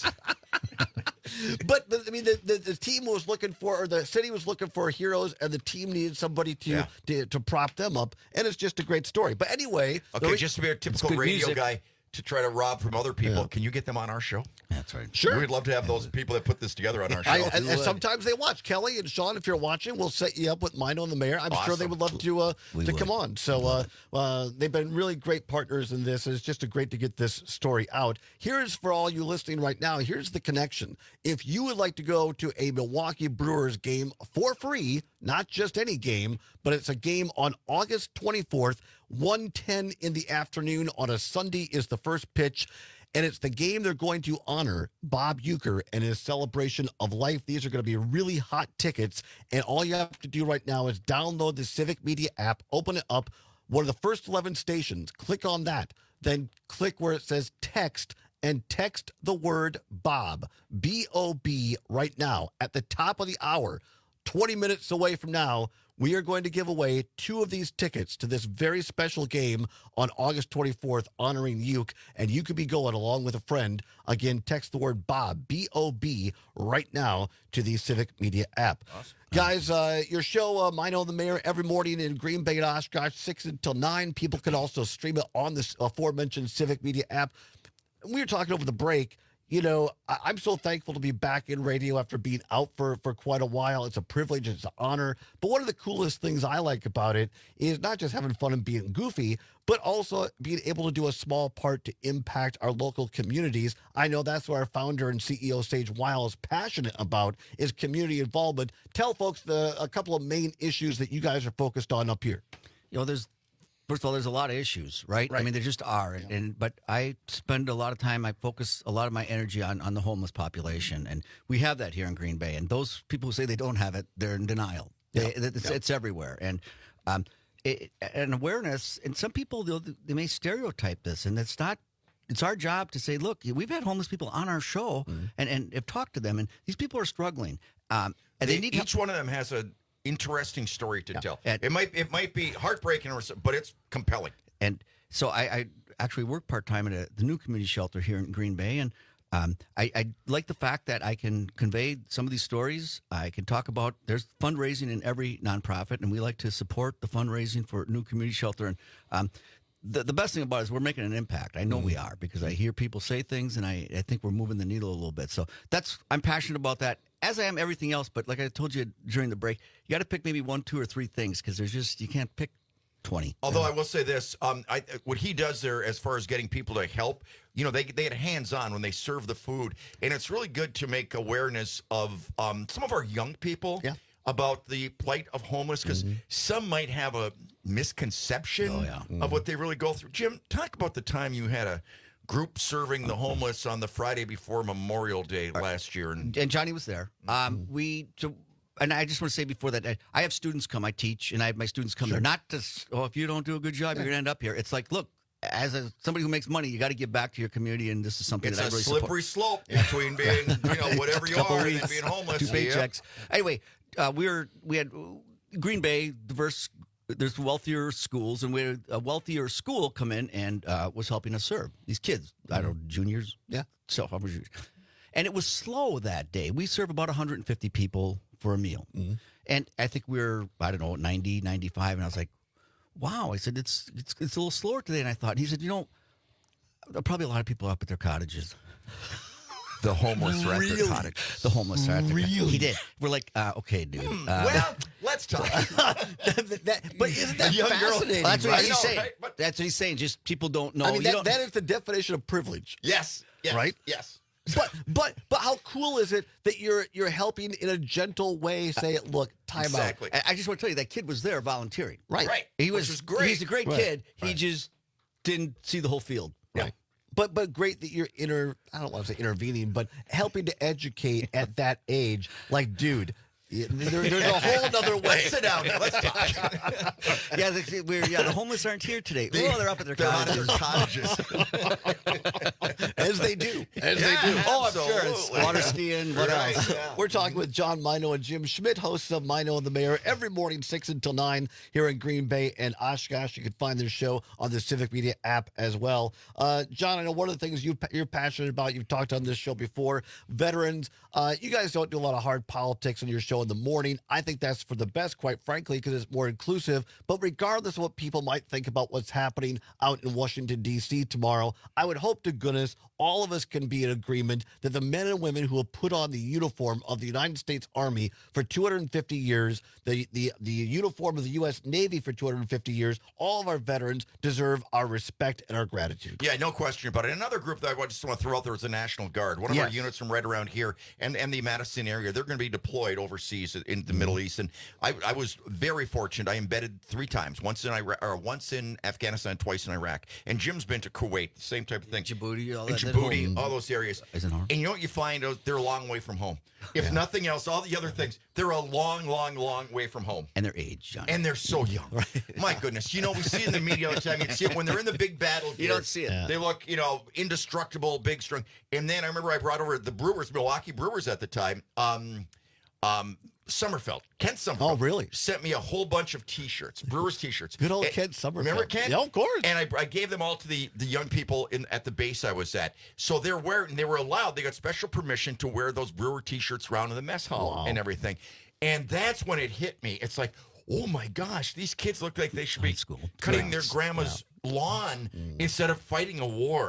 But the, I mean, the, the the team was looking for, or the city was looking for heroes, and the team needed somebody to Yeah. to, to prop them up, and it's just a great story. But anyway, Okay, the- just to be a typical good radio music. guy to try to rob from other people, Yeah. can you get them on our show? That's right. Sure. We'd love to have those people that put this together on our show. I, and, and sometimes they watch. Kelly and Sean, if you're watching, we'll set you up with Mino and the mayor. I'm sure they Awesome. would love to uh, We to would. come on. So uh, uh, they've been really great partners in this. It's just a great to get this story out. Here's for all you listening right now. Here's the connection. If you would like to go to a Milwaukee Brewers game for free, not just any game, but it's a game on August twenty-fourth, one ten in the afternoon on a Sunday is the first pitch. And it's the game they're going to honor Bob Uecker and his celebration of life. These are going to be really hot tickets. And all you have to do right now is download the Civic Media app, open it up, one of the first eleven stations, click on that, then click where it says text, and text the word Bob, B O B, right now. At the top of the hour, twenty minutes away from now, we are going to give away two of these tickets to this very special game on August twenty-fourth, honoring Uke, and you could be going along with a friend. Again, text the word Bob, B O B, right now to the Civic Media app. Awesome. Guys, uh, your show, uh, Mino and the Mayor, every morning in Green Bay and Oshkosh, six until nine. People can also stream it on this aforementioned Civic Media app. We were talking over the break. You know, I- I'm so thankful to be back in radio after being out for, for quite a while. It's a privilege, it's an honor. But one of the coolest things I like about it is not just having fun and being goofy, but also being able to do a small part to impact our local communities. I know that's what our founder and C E O, Sage Weil, is passionate about, is community involvement. Tell folks the a couple of main issues that you guys are focused on up here. You know, there's First of all, there's a lot of issues, right? Right. I mean, there just are. And, and but I spend a lot of time, I focus a lot of my energy on, on the homeless population. And we have that here in Green Bay. And those people who say they don't have it, they're in denial. They, Yeah. it's, Yeah. it's everywhere. And um, it, and awareness, and some people, they'll, they may stereotype this, and it's not. It's our job to say, look, we've had homeless people on our show Mm-hmm. and, and have talked to them, and these people are struggling. Um, and they, They- need each help. one of them has a interesting story to tell. And- it might it might be heartbreaking, or so- but it's compelling. And so I, I actually work part time at a, the new community shelter here in Green Bay, and um, I, I like the fact that I can convey some of these stories. I can talk about there's fundraising in every nonprofit, and we like to support the fundraising for new community shelter. And um, the the best thing about it is we're making an impact. I know we are because I hear people say things, and I, I think we're moving the needle a little bit. So that's I'm passionate about that, as I am everything else. But like I told you during the break, you got to pick maybe one, two, or three things because there's just you can't pick twenty. Although I will say this, um, I, what he does there as far as getting people to help, you know, they they had hands-on when they serve the food. And it's really good to make awareness of um, some of our young people about the plight of homeless, because some might have a misconception of what they really go through. Jim, talk about the time you had a group serving the homeless on the Friday before Memorial Day last year. And, and Johnny was there. Um, we... So, and I just want to say before that, I, I have students come, I teach, and I have my students come there. Not to, s- oh, if you don't do a good job, you're going to end up here. It's like, look, as a somebody who makes money, you got to give back to your community, and this is something it's that a I really slippery support. slope between being, you know, whatever you Couple are and weeks, then being homeless. two Yeah. paychecks. Anyway, uh, we were we had Green Bay diverse. There's wealthier schools, and we had a wealthier school come in and uh, was helping us serve these kids. I don't know, juniors. Yeah, so I was, and it was slow that day. We serve about one hundred fifty people for a meal, and I think we we're I don't know ninety, ninety-five, and I was like, wow. I said it's it's it's a little slower today, and I thought. And he said, you know, there are probably a lot of people up at their cottages. The homeless are at their Really? cottage. The homeless are at their Really? He did. We're like, uh, okay, dude. Uh, Well, let's talk. that, but isn't that A young girl- fascinating? That's what I he's know, saying. right? But- That's what he's saying. Just people don't know. I mean, You that, don't- that is the definition of privilege. Yes. yes. Right? Yes. But but but how cool is it that you're you're helping in a gentle way? Say, look, time Exactly. I, I just want to tell you that kid was there volunteering. Right. Right. He Which was, was great. He's a great Right. kid. He just didn't see the whole field. Right. But but great that you're inter I don't want to say intervening, but helping to educate at that age. Like, dude, yeah, there, there's a whole other way. Let's sit down. Let's talk. Yeah, the, we're, yeah, the homeless aren't here today. They- oh, they're up at their They're on cottages. their cottages. As they do. As Yeah, they do. Oh, I'm sure. It's absolutely. water skiing. What Right, else? yeah. We're talking with John Mino and Jim Schmidt, hosts of Mino and the Mayor, every morning, six until nine, here in Green Bay and Oshkosh. You can find their show on the Civic Media app as well. Uh, John, I know one of the things you, you're passionate about, you've talked on this show before, veterans. Uh, you guys don't do a lot of hard politics on your show in the morning. I think that's for the best, quite frankly, because it's more inclusive. But regardless of what people might think about what's happening out in Washington, D C tomorrow, I would hope to goodness all of us can be in agreement that the men and women who have put on the uniform of the United States Army for two hundred fifty years, the, the, the uniform of the U S Navy for two hundred fifty years, all of our veterans deserve our respect and our gratitude. Yeah, no question about it. Another group that I just want to throw out there is the National Guard. One of our Yes. units from right around here and, and the Madison area, they're going to be deployed overseas in the Middle East. And I, I was very fortunate. I embedded three times, once in Iraq, or once in Afghanistan, twice in Iraq. And Jim's been to Kuwait, same type of thing. Djibouti, all And that- that Djibouti, whole- all those areas. Eisenhower. And you know what you find? Oh, they're a long way from home. If nothing else, all the other things, they're a long, long, long way from home. And their age, John. And they're so young. My goodness. You know, we see it in the media all the time. You see it when they're in the big battle. You don't see it. Yeah. They look, you know, indestructible, big, strong. And then I remember I brought over the Brewers, Milwaukee Brewers at the time. Um, um, Summerfeld, Kent Summerfeld. Oh, really? Sent me a whole bunch of T-shirts, Brewers T-shirts. Good old And- Kent Summerfeld. Remember Kent? Yeah, of course. And I, I gave them all to the, the young people in at the base I was at. So they're wearing, they were allowed, they got special permission to wear those Brewer T-shirts around in the mess hall Wow. and everything. And that's when it hit me. It's like, oh my gosh, these kids look like they should be school. cutting Yes. their grandma's lawn instead of fighting a war.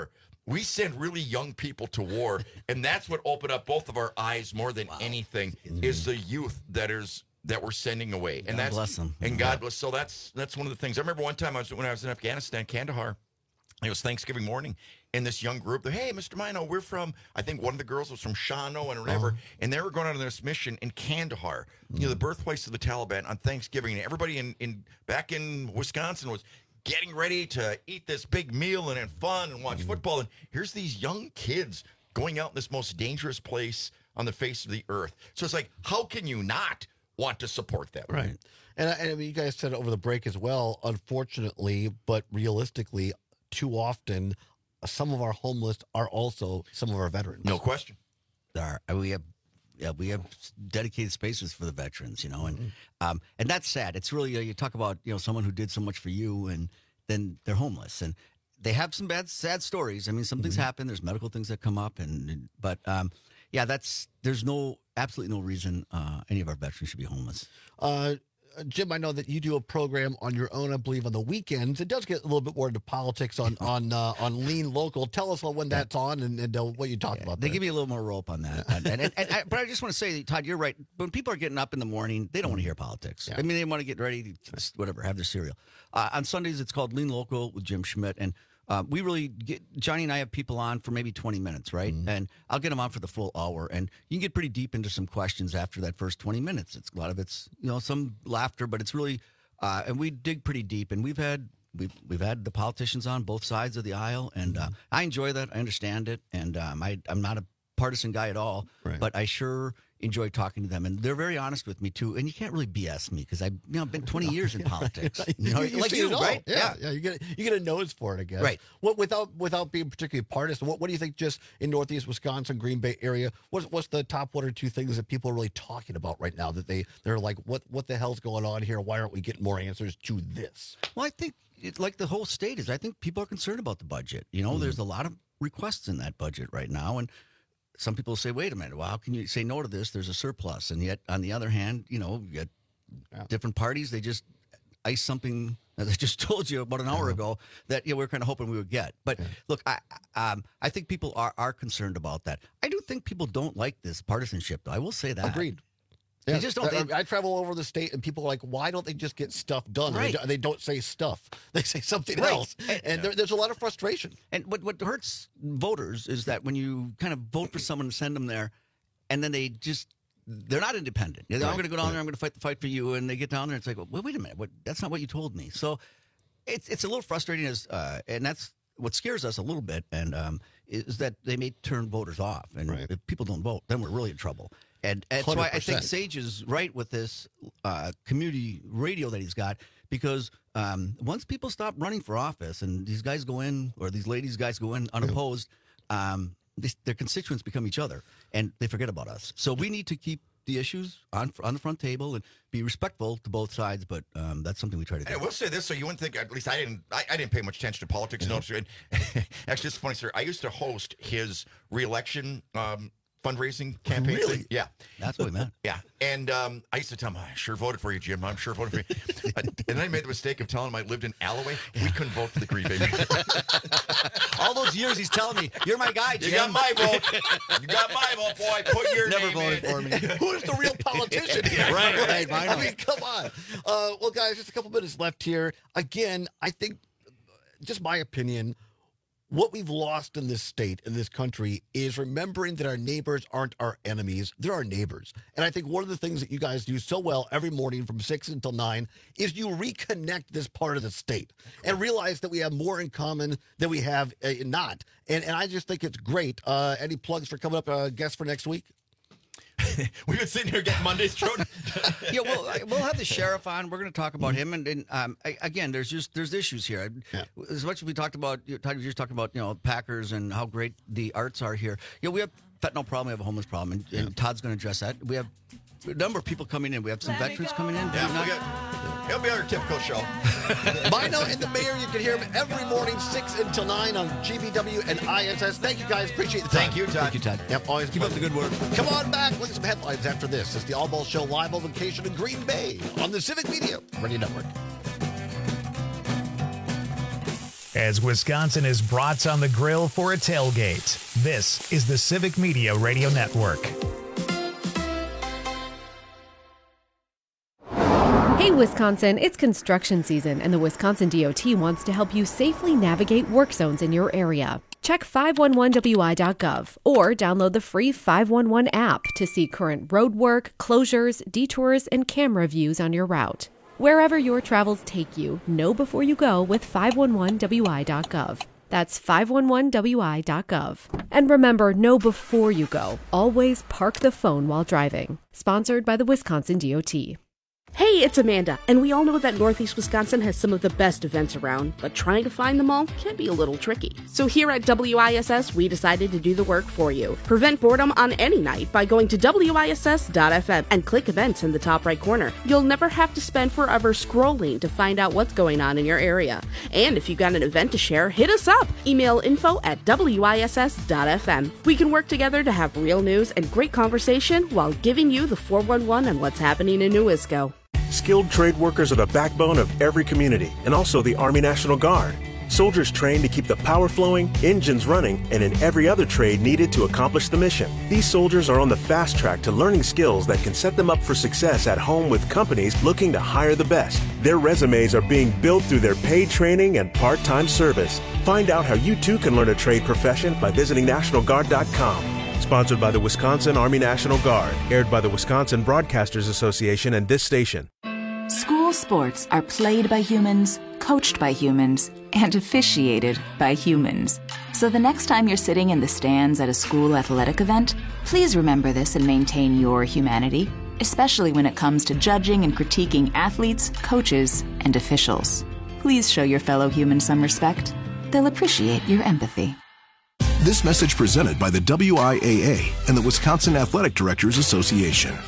we send really young people to war, and that's what opened up both of our eyes more than wow. anything is the youth that is that we're sending away. And God that's bless them. And God bless. So that's that's one of the things. I remember one time I was when I was in Afghanistan, Kandahar. It was Thanksgiving morning, and this young group, hey, Mister Mino, we're from, I think one of the girls was from Shano and whatever, oh. and they were going on this mission in Kandahar, mm. you know, the birthplace of the Taliban on Thanksgiving, and everybody in, in back in Wisconsin was getting ready to eat this big meal and have fun and watch mm. football, and here's these young kids going out in this most dangerous place on the face of the earth. So it's like, how can you not want to support them? Right. And, and I mean, you guys said it over the break as well, unfortunately, but realistically, too often, some of our homeless are also some of our veterans. No question. There are. We have, yeah, we have dedicated spaces for the veterans, you know, and mm-hmm. um, and that's sad. It's really uh, you talk about you know someone who did so much for you, and then they're homeless, and they have some bad, sad stories. I mean, some things mm-hmm. happen. There's medical things that come up, and but um, yeah, that's there's no absolutely no reason uh, any of our veterans should be homeless. Uh, Jim, I know that you do a program on your own, I believe, on the weekends. It does get a little bit more into politics on on uh, on Lean Local. Tell us when that's on and, and uh, what you talk yeah, about. They there. give me a little more rope on that. and, and, and, and I, but I just want to say, Todd, you're right. When people are getting up in the morning, they don't want to hear politics. Yeah. I mean, they want to get ready to just, whatever, have their cereal. Uh, on Sundays, it's called Lean Local with Jim Schmidt, and Uh, we really get, Johnny and I have people on for maybe twenty minutes, right? Mm-hmm. And I'll get them on for the full hour. And you can get pretty deep into some questions after that first twenty minutes. It's a lot of it's, you know, some laughter, but it's really, uh, and we dig pretty deep. And we've had, we've, we've had the politicians on both sides of the aisle. And uh, I enjoy that. I understand it. And um, I, I'm not a partisan guy at all, right. but I sure enjoy talking to them, and they're very honest with me too. And you can't really B S me because I've you know been twenty years in politics, you know, you, like you, right? Yeah, yeah, yeah. You get you get a nose for it, I guess. Right. What without without being particularly partisan? What what do you think? Just in Northeast Wisconsin, Green Bay area, what's what's the top one or two things that people are really talking about right now that they they're like, what what the hell's going on here? Why aren't we getting more answers to this? Well, I think it, like the whole state is. I think people are concerned about the budget. You know, mm-hmm. there's a lot of requests in that budget right now, and some people say, wait a minute, well, how can you say no to this? There's a surplus. And yet, on the other hand, you know, you get yeah. different parties, they just ice something, as I just told you about an hour uh-huh. ago, that you know, we we're kind of hoping we would get. But yeah. look, I um, I think people are, are concerned about that. I do think people don't like this partisanship, though. I will say that. Agreed. They yeah. just don't. They, I, I travel over the state, and people are like, why don't they just get stuff done? Right. They, they don't say stuff. They say something right. else. And, and yeah. there, there's a lot of frustration. And what, what hurts voters is that when you kind of vote for someone and send them there, and then they just, they're not independent. Right. I'm going to go down right. there, I'm going to fight the fight for you. And they get down there, and it's like, well, wait a minute. What, that's not what you told me. So it's it's a little frustrating, as uh, and that's what scares us a little bit, and um, is that they may turn voters off. And right. if people don't vote, then we're really in trouble. And, and that's why I think Sage is right with this uh, community radio that he's got, because um, once people stop running for office and these guys go in, or these ladies guys go in unopposed, yeah. um, they, their constituents become each other, and they forget about us. So we need to keep the issues on on the front table and be respectful to both sides, but um, that's something we try to do. I will say this, so you wouldn't think, at least I didn't I, I didn't pay much attention to politics. Mm-hmm. No, actually, it's funny, sir. I used to host his re-election um fundraising campaign. Really? Thing. Yeah. That's what we meant. Yeah. And um, I used to tell him, I sure voted for you, Jim. I'm sure voted for you. And then I made the mistake of telling him I lived in Alloway. We couldn't vote for the Green Bay. All those years he's telling me, you're my guy, Jim. You got my vote. You got my vote, boy. Put your Never name voted in. for me. Who's the real politician here? right, right. I, I mean, come on. Uh, well, guys, just a couple minutes left here. Again, I think, just my opinion, what we've lost in this state, in this country, is remembering that our neighbors aren't our enemies. They're our neighbors. And I think one of the things that you guys do so well every morning from six until nine is you reconnect this part of the state and realize that we have more in common than we have uh, not. And and I just think it's great. Uh, any plugs for coming up, uh, guests for next week? We've been sitting here getting Monday's thrown. yeah, we'll we'll have the sheriff on. We're going to talk about him, and, and um, I, again, there's just there's issues here. Yeah. As much as we talked about, you know, just talking about you know Packers and how great the arts are here. You know, we have fentanyl problem, we have a homeless problem, and, and yeah. Todd's going to address that. We have a number of people coming in. We have some Let veterans coming in. Yeah, we got, it'll be our typical show. Mino and the mayor, you can hear him every morning, six until nine on G B W and I S S. Thank you, guys. Appreciate the time. Thank you, Todd. Thank you, Todd. Yep, always keep up the good work. Come on back. Look at some headlines after this. It's the All Ball Show live on location in Green Bay on the Civic Media Radio Network. as Wisconsin is brats on the grill for a tailgate. This is the Civic Media Radio Network. Hey, Wisconsin, it's construction season, and the Wisconsin D O T wants to help you safely navigate work zones in your area. Check five one one W I dot gov or download the free five one one app to see current road work, closures, detours, and camera views on your route. Wherever your travels take you, know before you go with five one one W I dot gov. That's five one one W I dot gov. And remember, know before you go. Always park the phone while driving. Sponsored by the Wisconsin D O T. Hey, it's Amanda, and we all know that Northeast Wisconsin has some of the best events around, but trying to find them all can be a little tricky. So here at W I S S, we decided to do the work for you. Prevent boredom on any night by going to W I S S dot F M and click events in the top right corner. You'll never have to spend forever scrolling to find out what's going on in your area. And if you've got an event to share, hit us up. Email info at W I S S dot F M. We can work together to have real news and great conversation while giving you the four one one on what's happening in New Isco. Skilled trade workers are the backbone of every community, and also the Army National Guard. Soldiers trained to keep the power flowing, engines running, and in every other trade needed to accomplish the mission. These soldiers are on the fast track to learning skills that can set them up for success at home with companies looking to hire the best. Their resumes are being built through their paid training and part-time service. Find out how you too can learn a trade profession by visiting National Guard dot com. Sponsored by the Wisconsin Army National Guard. Aired by the Wisconsin Broadcasters Association and this station. School sports are played by humans, coached by humans, and officiated by humans. So the next time you're sitting in the stands at a school athletic event, please remember this and maintain your humanity, especially when it comes to judging and critiquing athletes, coaches, and officials. Please show your fellow humans some respect. They'll appreciate your empathy. This message presented by the W I A A and the Wisconsin Athletic Directors Association.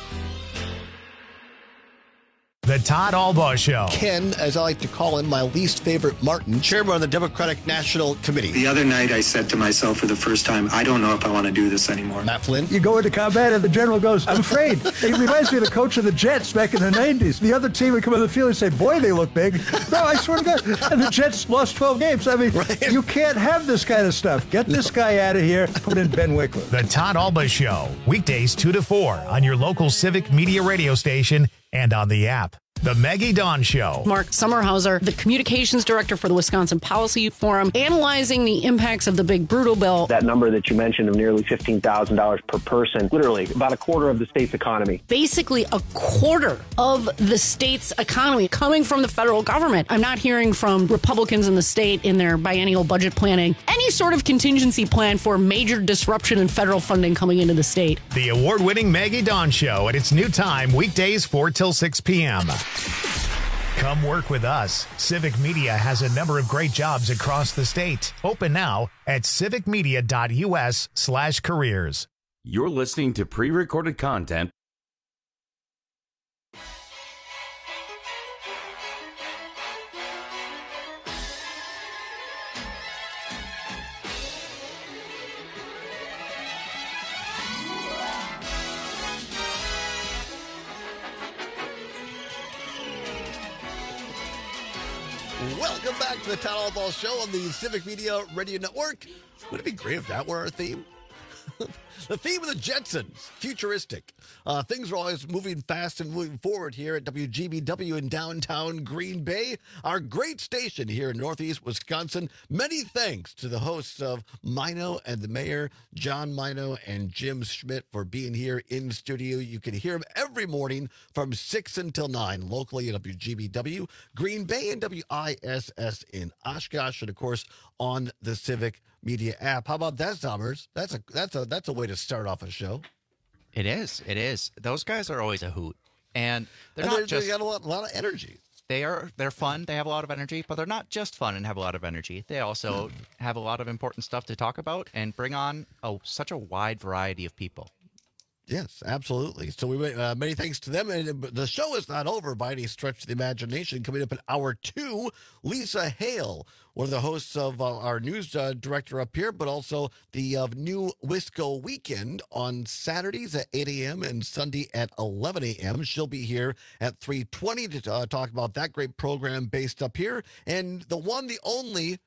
The Todd Albaugh Show. Ken, as I like to call him, my least favorite Martin, chairman of the Democratic National Committee. The other night I said to myself for the first time, I don't know if I want to do this anymore. Matt Flynn. You go into combat and the general goes, I'm afraid. It reminds me of the coach of the Jets back in the nineties. The other team would come on the field and say, boy, they look big. No, I swear to God. And the Jets lost twelve games. I mean, right. You can't have this kind of stuff. Get this guy out of here. Put in Ben Wickler. The Todd Albaugh Show. Weekdays two to four on your local Civic Media radio station and on the app. The Maggie Dawn Show. Mark Sommerhauser, the communications director for the Wisconsin Policy Forum, analyzing the impacts of the big brutal bill. That number that you mentioned of nearly fifteen thousand dollars per person, literally about a quarter of the state's economy. Basically a quarter of the state's economy coming from the federal government. I'm not hearing from Republicans in the state in their biennial budget planning any sort of contingency plan for major disruption in federal funding coming into the state. The award-winning Maggie Dawn Show at its new time, weekdays four till six p.m. Come work with us. Civic Media has a number of great jobs across the state. Open now at civicmedia.us slash careers. You're listening to pre-recorded content. Welcome back to the Todd Albaugh Show on the Civic Media Radio Network. Would it be great if that were our theme? The theme of the Jetsons, futuristic. Uh, things are always moving fast and moving forward here at W G B W in downtown Green Bay, our great station here in Northeast Wisconsin. Many thanks to the hosts of Mino and the Mayor, John Mino and Jim Schmidt, for being here in studio. You can hear them every morning from six until nine, locally at W G B W, Green Bay, and W I S S in Oshkosh, and of course on the Civic Media app. How about that, Sommers? That's a that's a that's a way to start off a show. It is. It is. Those guys are always a hoot, and they're and not they're, just. They got a lot, a lot of energy. They are. They're fun. They have a lot of energy, but they're not just fun and have a lot of energy. They also have a lot of important stuff to talk about and bring on oh such a wide variety of people. Yes, absolutely. So we uh, many thanks to them. And the show is not over by any stretch of the imagination. Coming up in hour two, Lisa Hale, one of the hosts of uh, our news uh, director up here, but also the uh, new Wisco Weekend on Saturdays at eight a.m. and Sunday at eleven a.m. She'll be here at three twenty to uh, talk about that great program based up here. And the one, the only,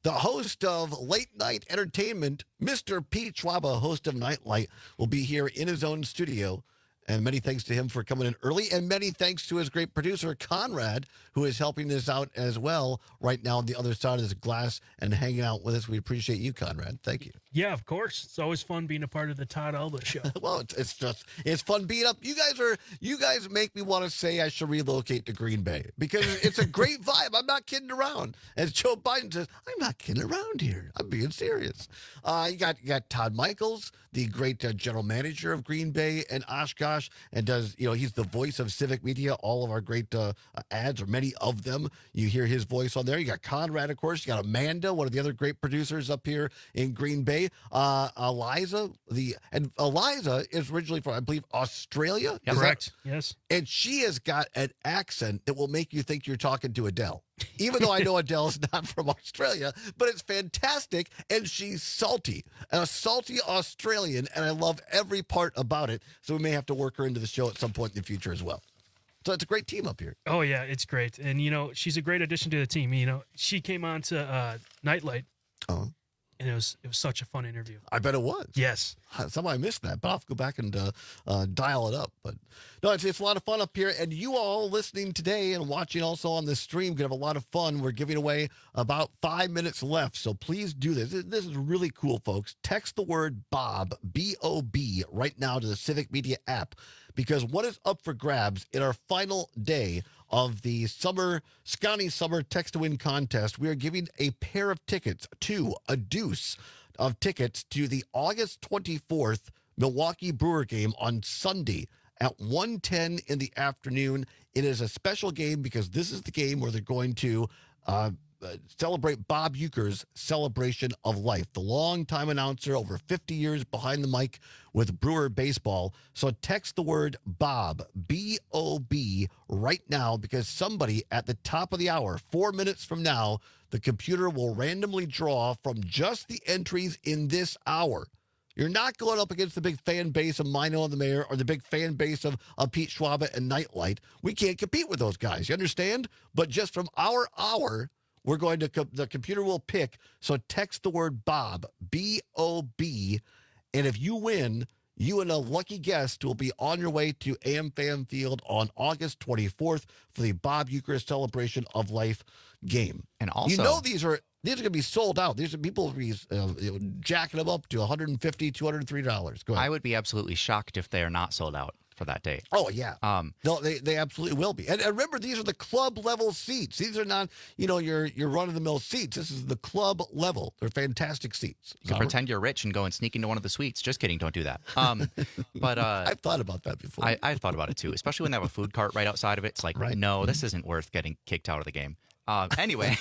The host of Late Night Entertainment, Mister Pete Schwaba, host of Nightlight, will be here in his own studio. And many thanks to him for coming in early. And many thanks to his great producer, Conrad, who is helping us out as well right now on the other side of this glass and hanging out with us. We appreciate you, Conrad. Thank you. Yeah, of course. It's always fun being a part of the Todd Alba show. Well, it's, it's just, it's fun being up. You guys are, you guys make me want to say I should relocate to Green Bay because it's a great vibe. I'm not kidding around. As Joe Biden says, I'm not kidding around here. I'm being serious. Uh, you got, you got Todd Michaels, the great uh, general manager of Green Bay and Oshkosh, and does, you know, he's the voice of Civic Media, all of our great uh, ads, or many of them. You hear his voice on there. You got Conrad, of course. You got Amanda, one of the other great producers up here in Green Bay. Uh, Eliza, the and Eliza is originally from, I believe, Australia. Yep. Is Correct. that- Yes. And she has got an accent that will make you think you're talking to Adele. Even though I know Adele's not from Australia, but it's fantastic, and she's salty, a salty Australian, and I love every part about it. So we may have to work her into the show at some point in the future as well. So it's a great team up here. Oh, yeah, it's great. And, you know, she's a great addition to the team. You know, she came on to uh, Nightlight, Oh, and it was it was such a fun interview. I bet it was. Yes. Somehow I missed that, but I'll have to go back and uh, uh, dial it up. But no, it's, it's a lot of fun up here. And you all listening today and watching also on the stream can have a lot of fun. We're giving away about five minutes left. So please do this. This this is really cool, folks. Text the word Bob, B O B, right now to the Civic Media app, because what is up for grabs in our final day of the summer Scotty Summer Text to Win contest, we are giving a pair of tickets to a deuce of tickets to the August twenty-fourth Milwaukee Brewer game on Sunday at one ten in the afternoon. It is a special game because this is the game where they're going to uh, uh, celebrate Bob Uecker's Celebration of Life, the longtime announcer, over fifty years behind the mic with Brewer baseball. So text the word Bob, B O B, right now, because somebody at the top of the hour, four minutes from now, the computer will randomly draw from just the entries in this hour. You're not going up against the big fan base of Mino and the Mayor or the big fan base of, of Pete Schwaba and Nightlight. We can't compete with those guys. You understand? But just from our hour, we're going to, co- the computer will pick. So text the word Bob, B O B. And if you win, you and a lucky guest will be on your way to AmFam Field on August twenty-fourth for the Bob Uecker Celebration of Life game. And also, you know, these are these are going to be sold out. These are people will be uh, you know, jacking them up to one hundred fifty dollars, two hundred three dollars. Go ahead. I would be absolutely shocked if they are not sold out for that day. Oh, yeah. Um, no, they, they absolutely will be. And, and remember, these are the club level seats. These are not, you know, your, your run-of-the-mill seats. This is the club level. They're fantastic seats. You can pretend you're rich and go and sneak into one of the suites. Just kidding. Don't do that. Um, but uh, I've thought about that before. I, I've thought about it, too, especially when they have a food cart right outside of it. It's like, Right. no, this isn't worth getting kicked out of the game. Um, anyway,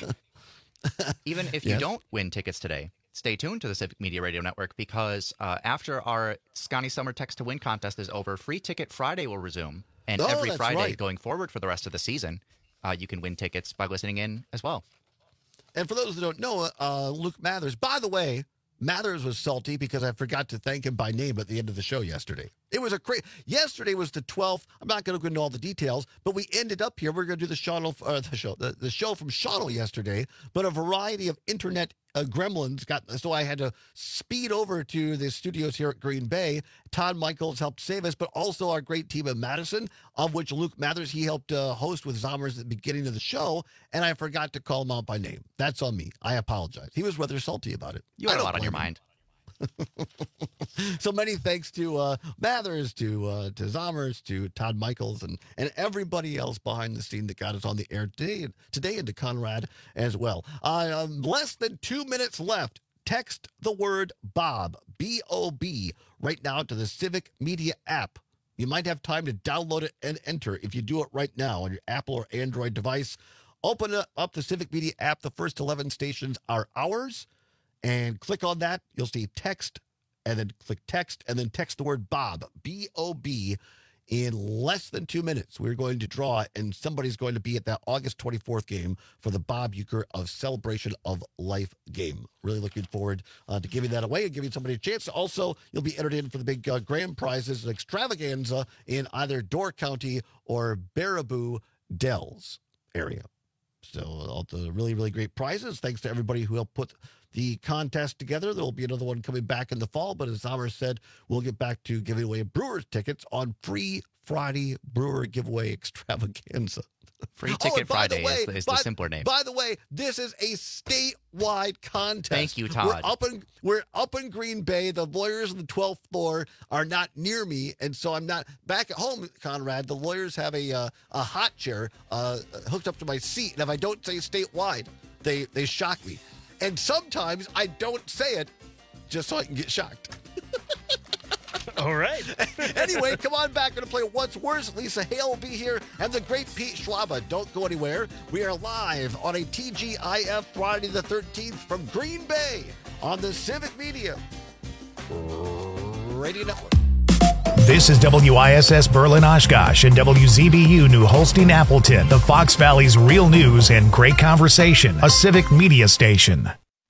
even if you Yes. don't win tickets today, stay tuned to the Civic Media Radio Network, because uh, after our Scotty Summer Text to Win contest is over, Free Ticket Friday will resume. And Oh, every that's Friday right. going forward for the rest of the season, uh, you can win tickets by listening in as well. And for those that don't know, uh, Luke Mathers, by the way, Mathers was salty because I forgot to thank him by name at the end of the show yesterday. It was a crazy. Yesterday was the twelfth. I'm not going to go into all the details, but we ended up here. We're going to do the Shawno, uh, the show, the, the show from Shawno yesterday. But a variety of internet uh, gremlins got, so I had to speed over to the studios here at Green Bay. Todd Michaels helped save us, but also our great team in Madison, of which Luke Mathers, he helped uh, host with Zommers at the beginning of the show, and I forgot to call him out by name. That's on me. I apologize. He was rather salty about it. You I had a don't lot on your blame him. mind. So many thanks to uh, Mathers, to uh, to Zommers, to Todd Michaels, and and everybody else behind the scene that got us on the air today, today and to Conrad as well. Uh, um, less than two minutes left. Text the word Bob, B O B, right now to the Civic Media app. You might have time to download it and enter if you do it right now on your Apple or Android device. Open up the Civic Media app. The first eleven stations are ours. And click on that. You'll see text, and then click text, and then text the word Bob, B O B, in less than two minutes. We're going to draw, and somebody's going to be at that August twenty-fourth game for the Bob Uecker of Celebration of Life game. Really looking forward uh, to giving that away and giving somebody a chance. Also, you'll be entered in for the big uh, grand prizes, an extravaganza in either Door County or Baraboo Dells area. So all the really, really great prizes. Thanks to everybody who helped put the contest together. There will be another one coming back in the fall. But as Amr said, we'll get back to giving away Brewers tickets on Free Friday Brewer Giveaway Extravaganza. Free Ticket oh, Friday the way, is, the, is by, the simpler name. By the way, this is a statewide contest. Thank you, Todd. We're up in we're up in Green Bay. The lawyers on the twelfth floor are not near me, and so I'm not back at home. Conrad, the lawyers have a uh, a hot chair uh, hooked up to my seat, and if I don't say statewide, they they shock me. And sometimes I don't say it just so I can get shocked. All right. Anyway, come on back. Going to play What's Worse. Lisa Hale will be here, and the great Pete Schwaba. Don't go anywhere. We are live on a T G I F Friday the thirteenth from Green Bay on the Civic Media Radio Network. This is W I S S Berlin Oshkosh and W Z B U New Holstein Appleton, the Fox Valley's real news and great conversation, a Civic Media station.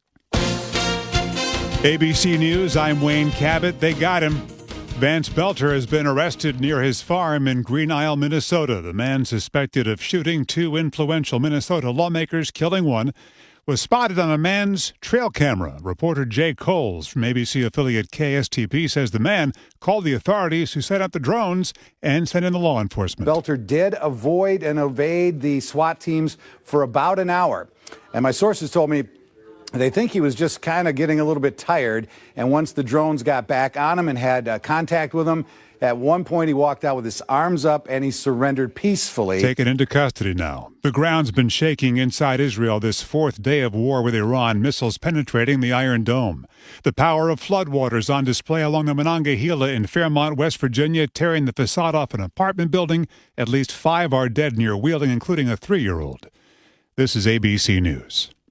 A B C News, I'm Wayne Cabot. They got him. Vance Belter has been arrested near his farm in Green Isle, Minnesota. The man suspected of shooting two influential Minnesota lawmakers, killing one, was spotted on a man's trail camera. Reporter Jay Coles from A B C affiliate K S T P says the man called the authorities who set up the drones and sent in the law enforcement. Belter did avoid and evade the SWAT teams for about an hour. And my sources told me they think he was just kind of getting a little bit tired, and once the drones got back on him and had uh, contact with him, at one point he walked out with his arms up and he surrendered peacefully. Taken into custody now. The ground's been shaking inside Israel this fourth day of war with Iran, missiles penetrating the Iron Dome. The power of floodwaters on display along the Monongahela in Fairmont, West Virginia, tearing the facade off an apartment building. At least five are dead near Wheeling, including a three-year-old. This is A B C News.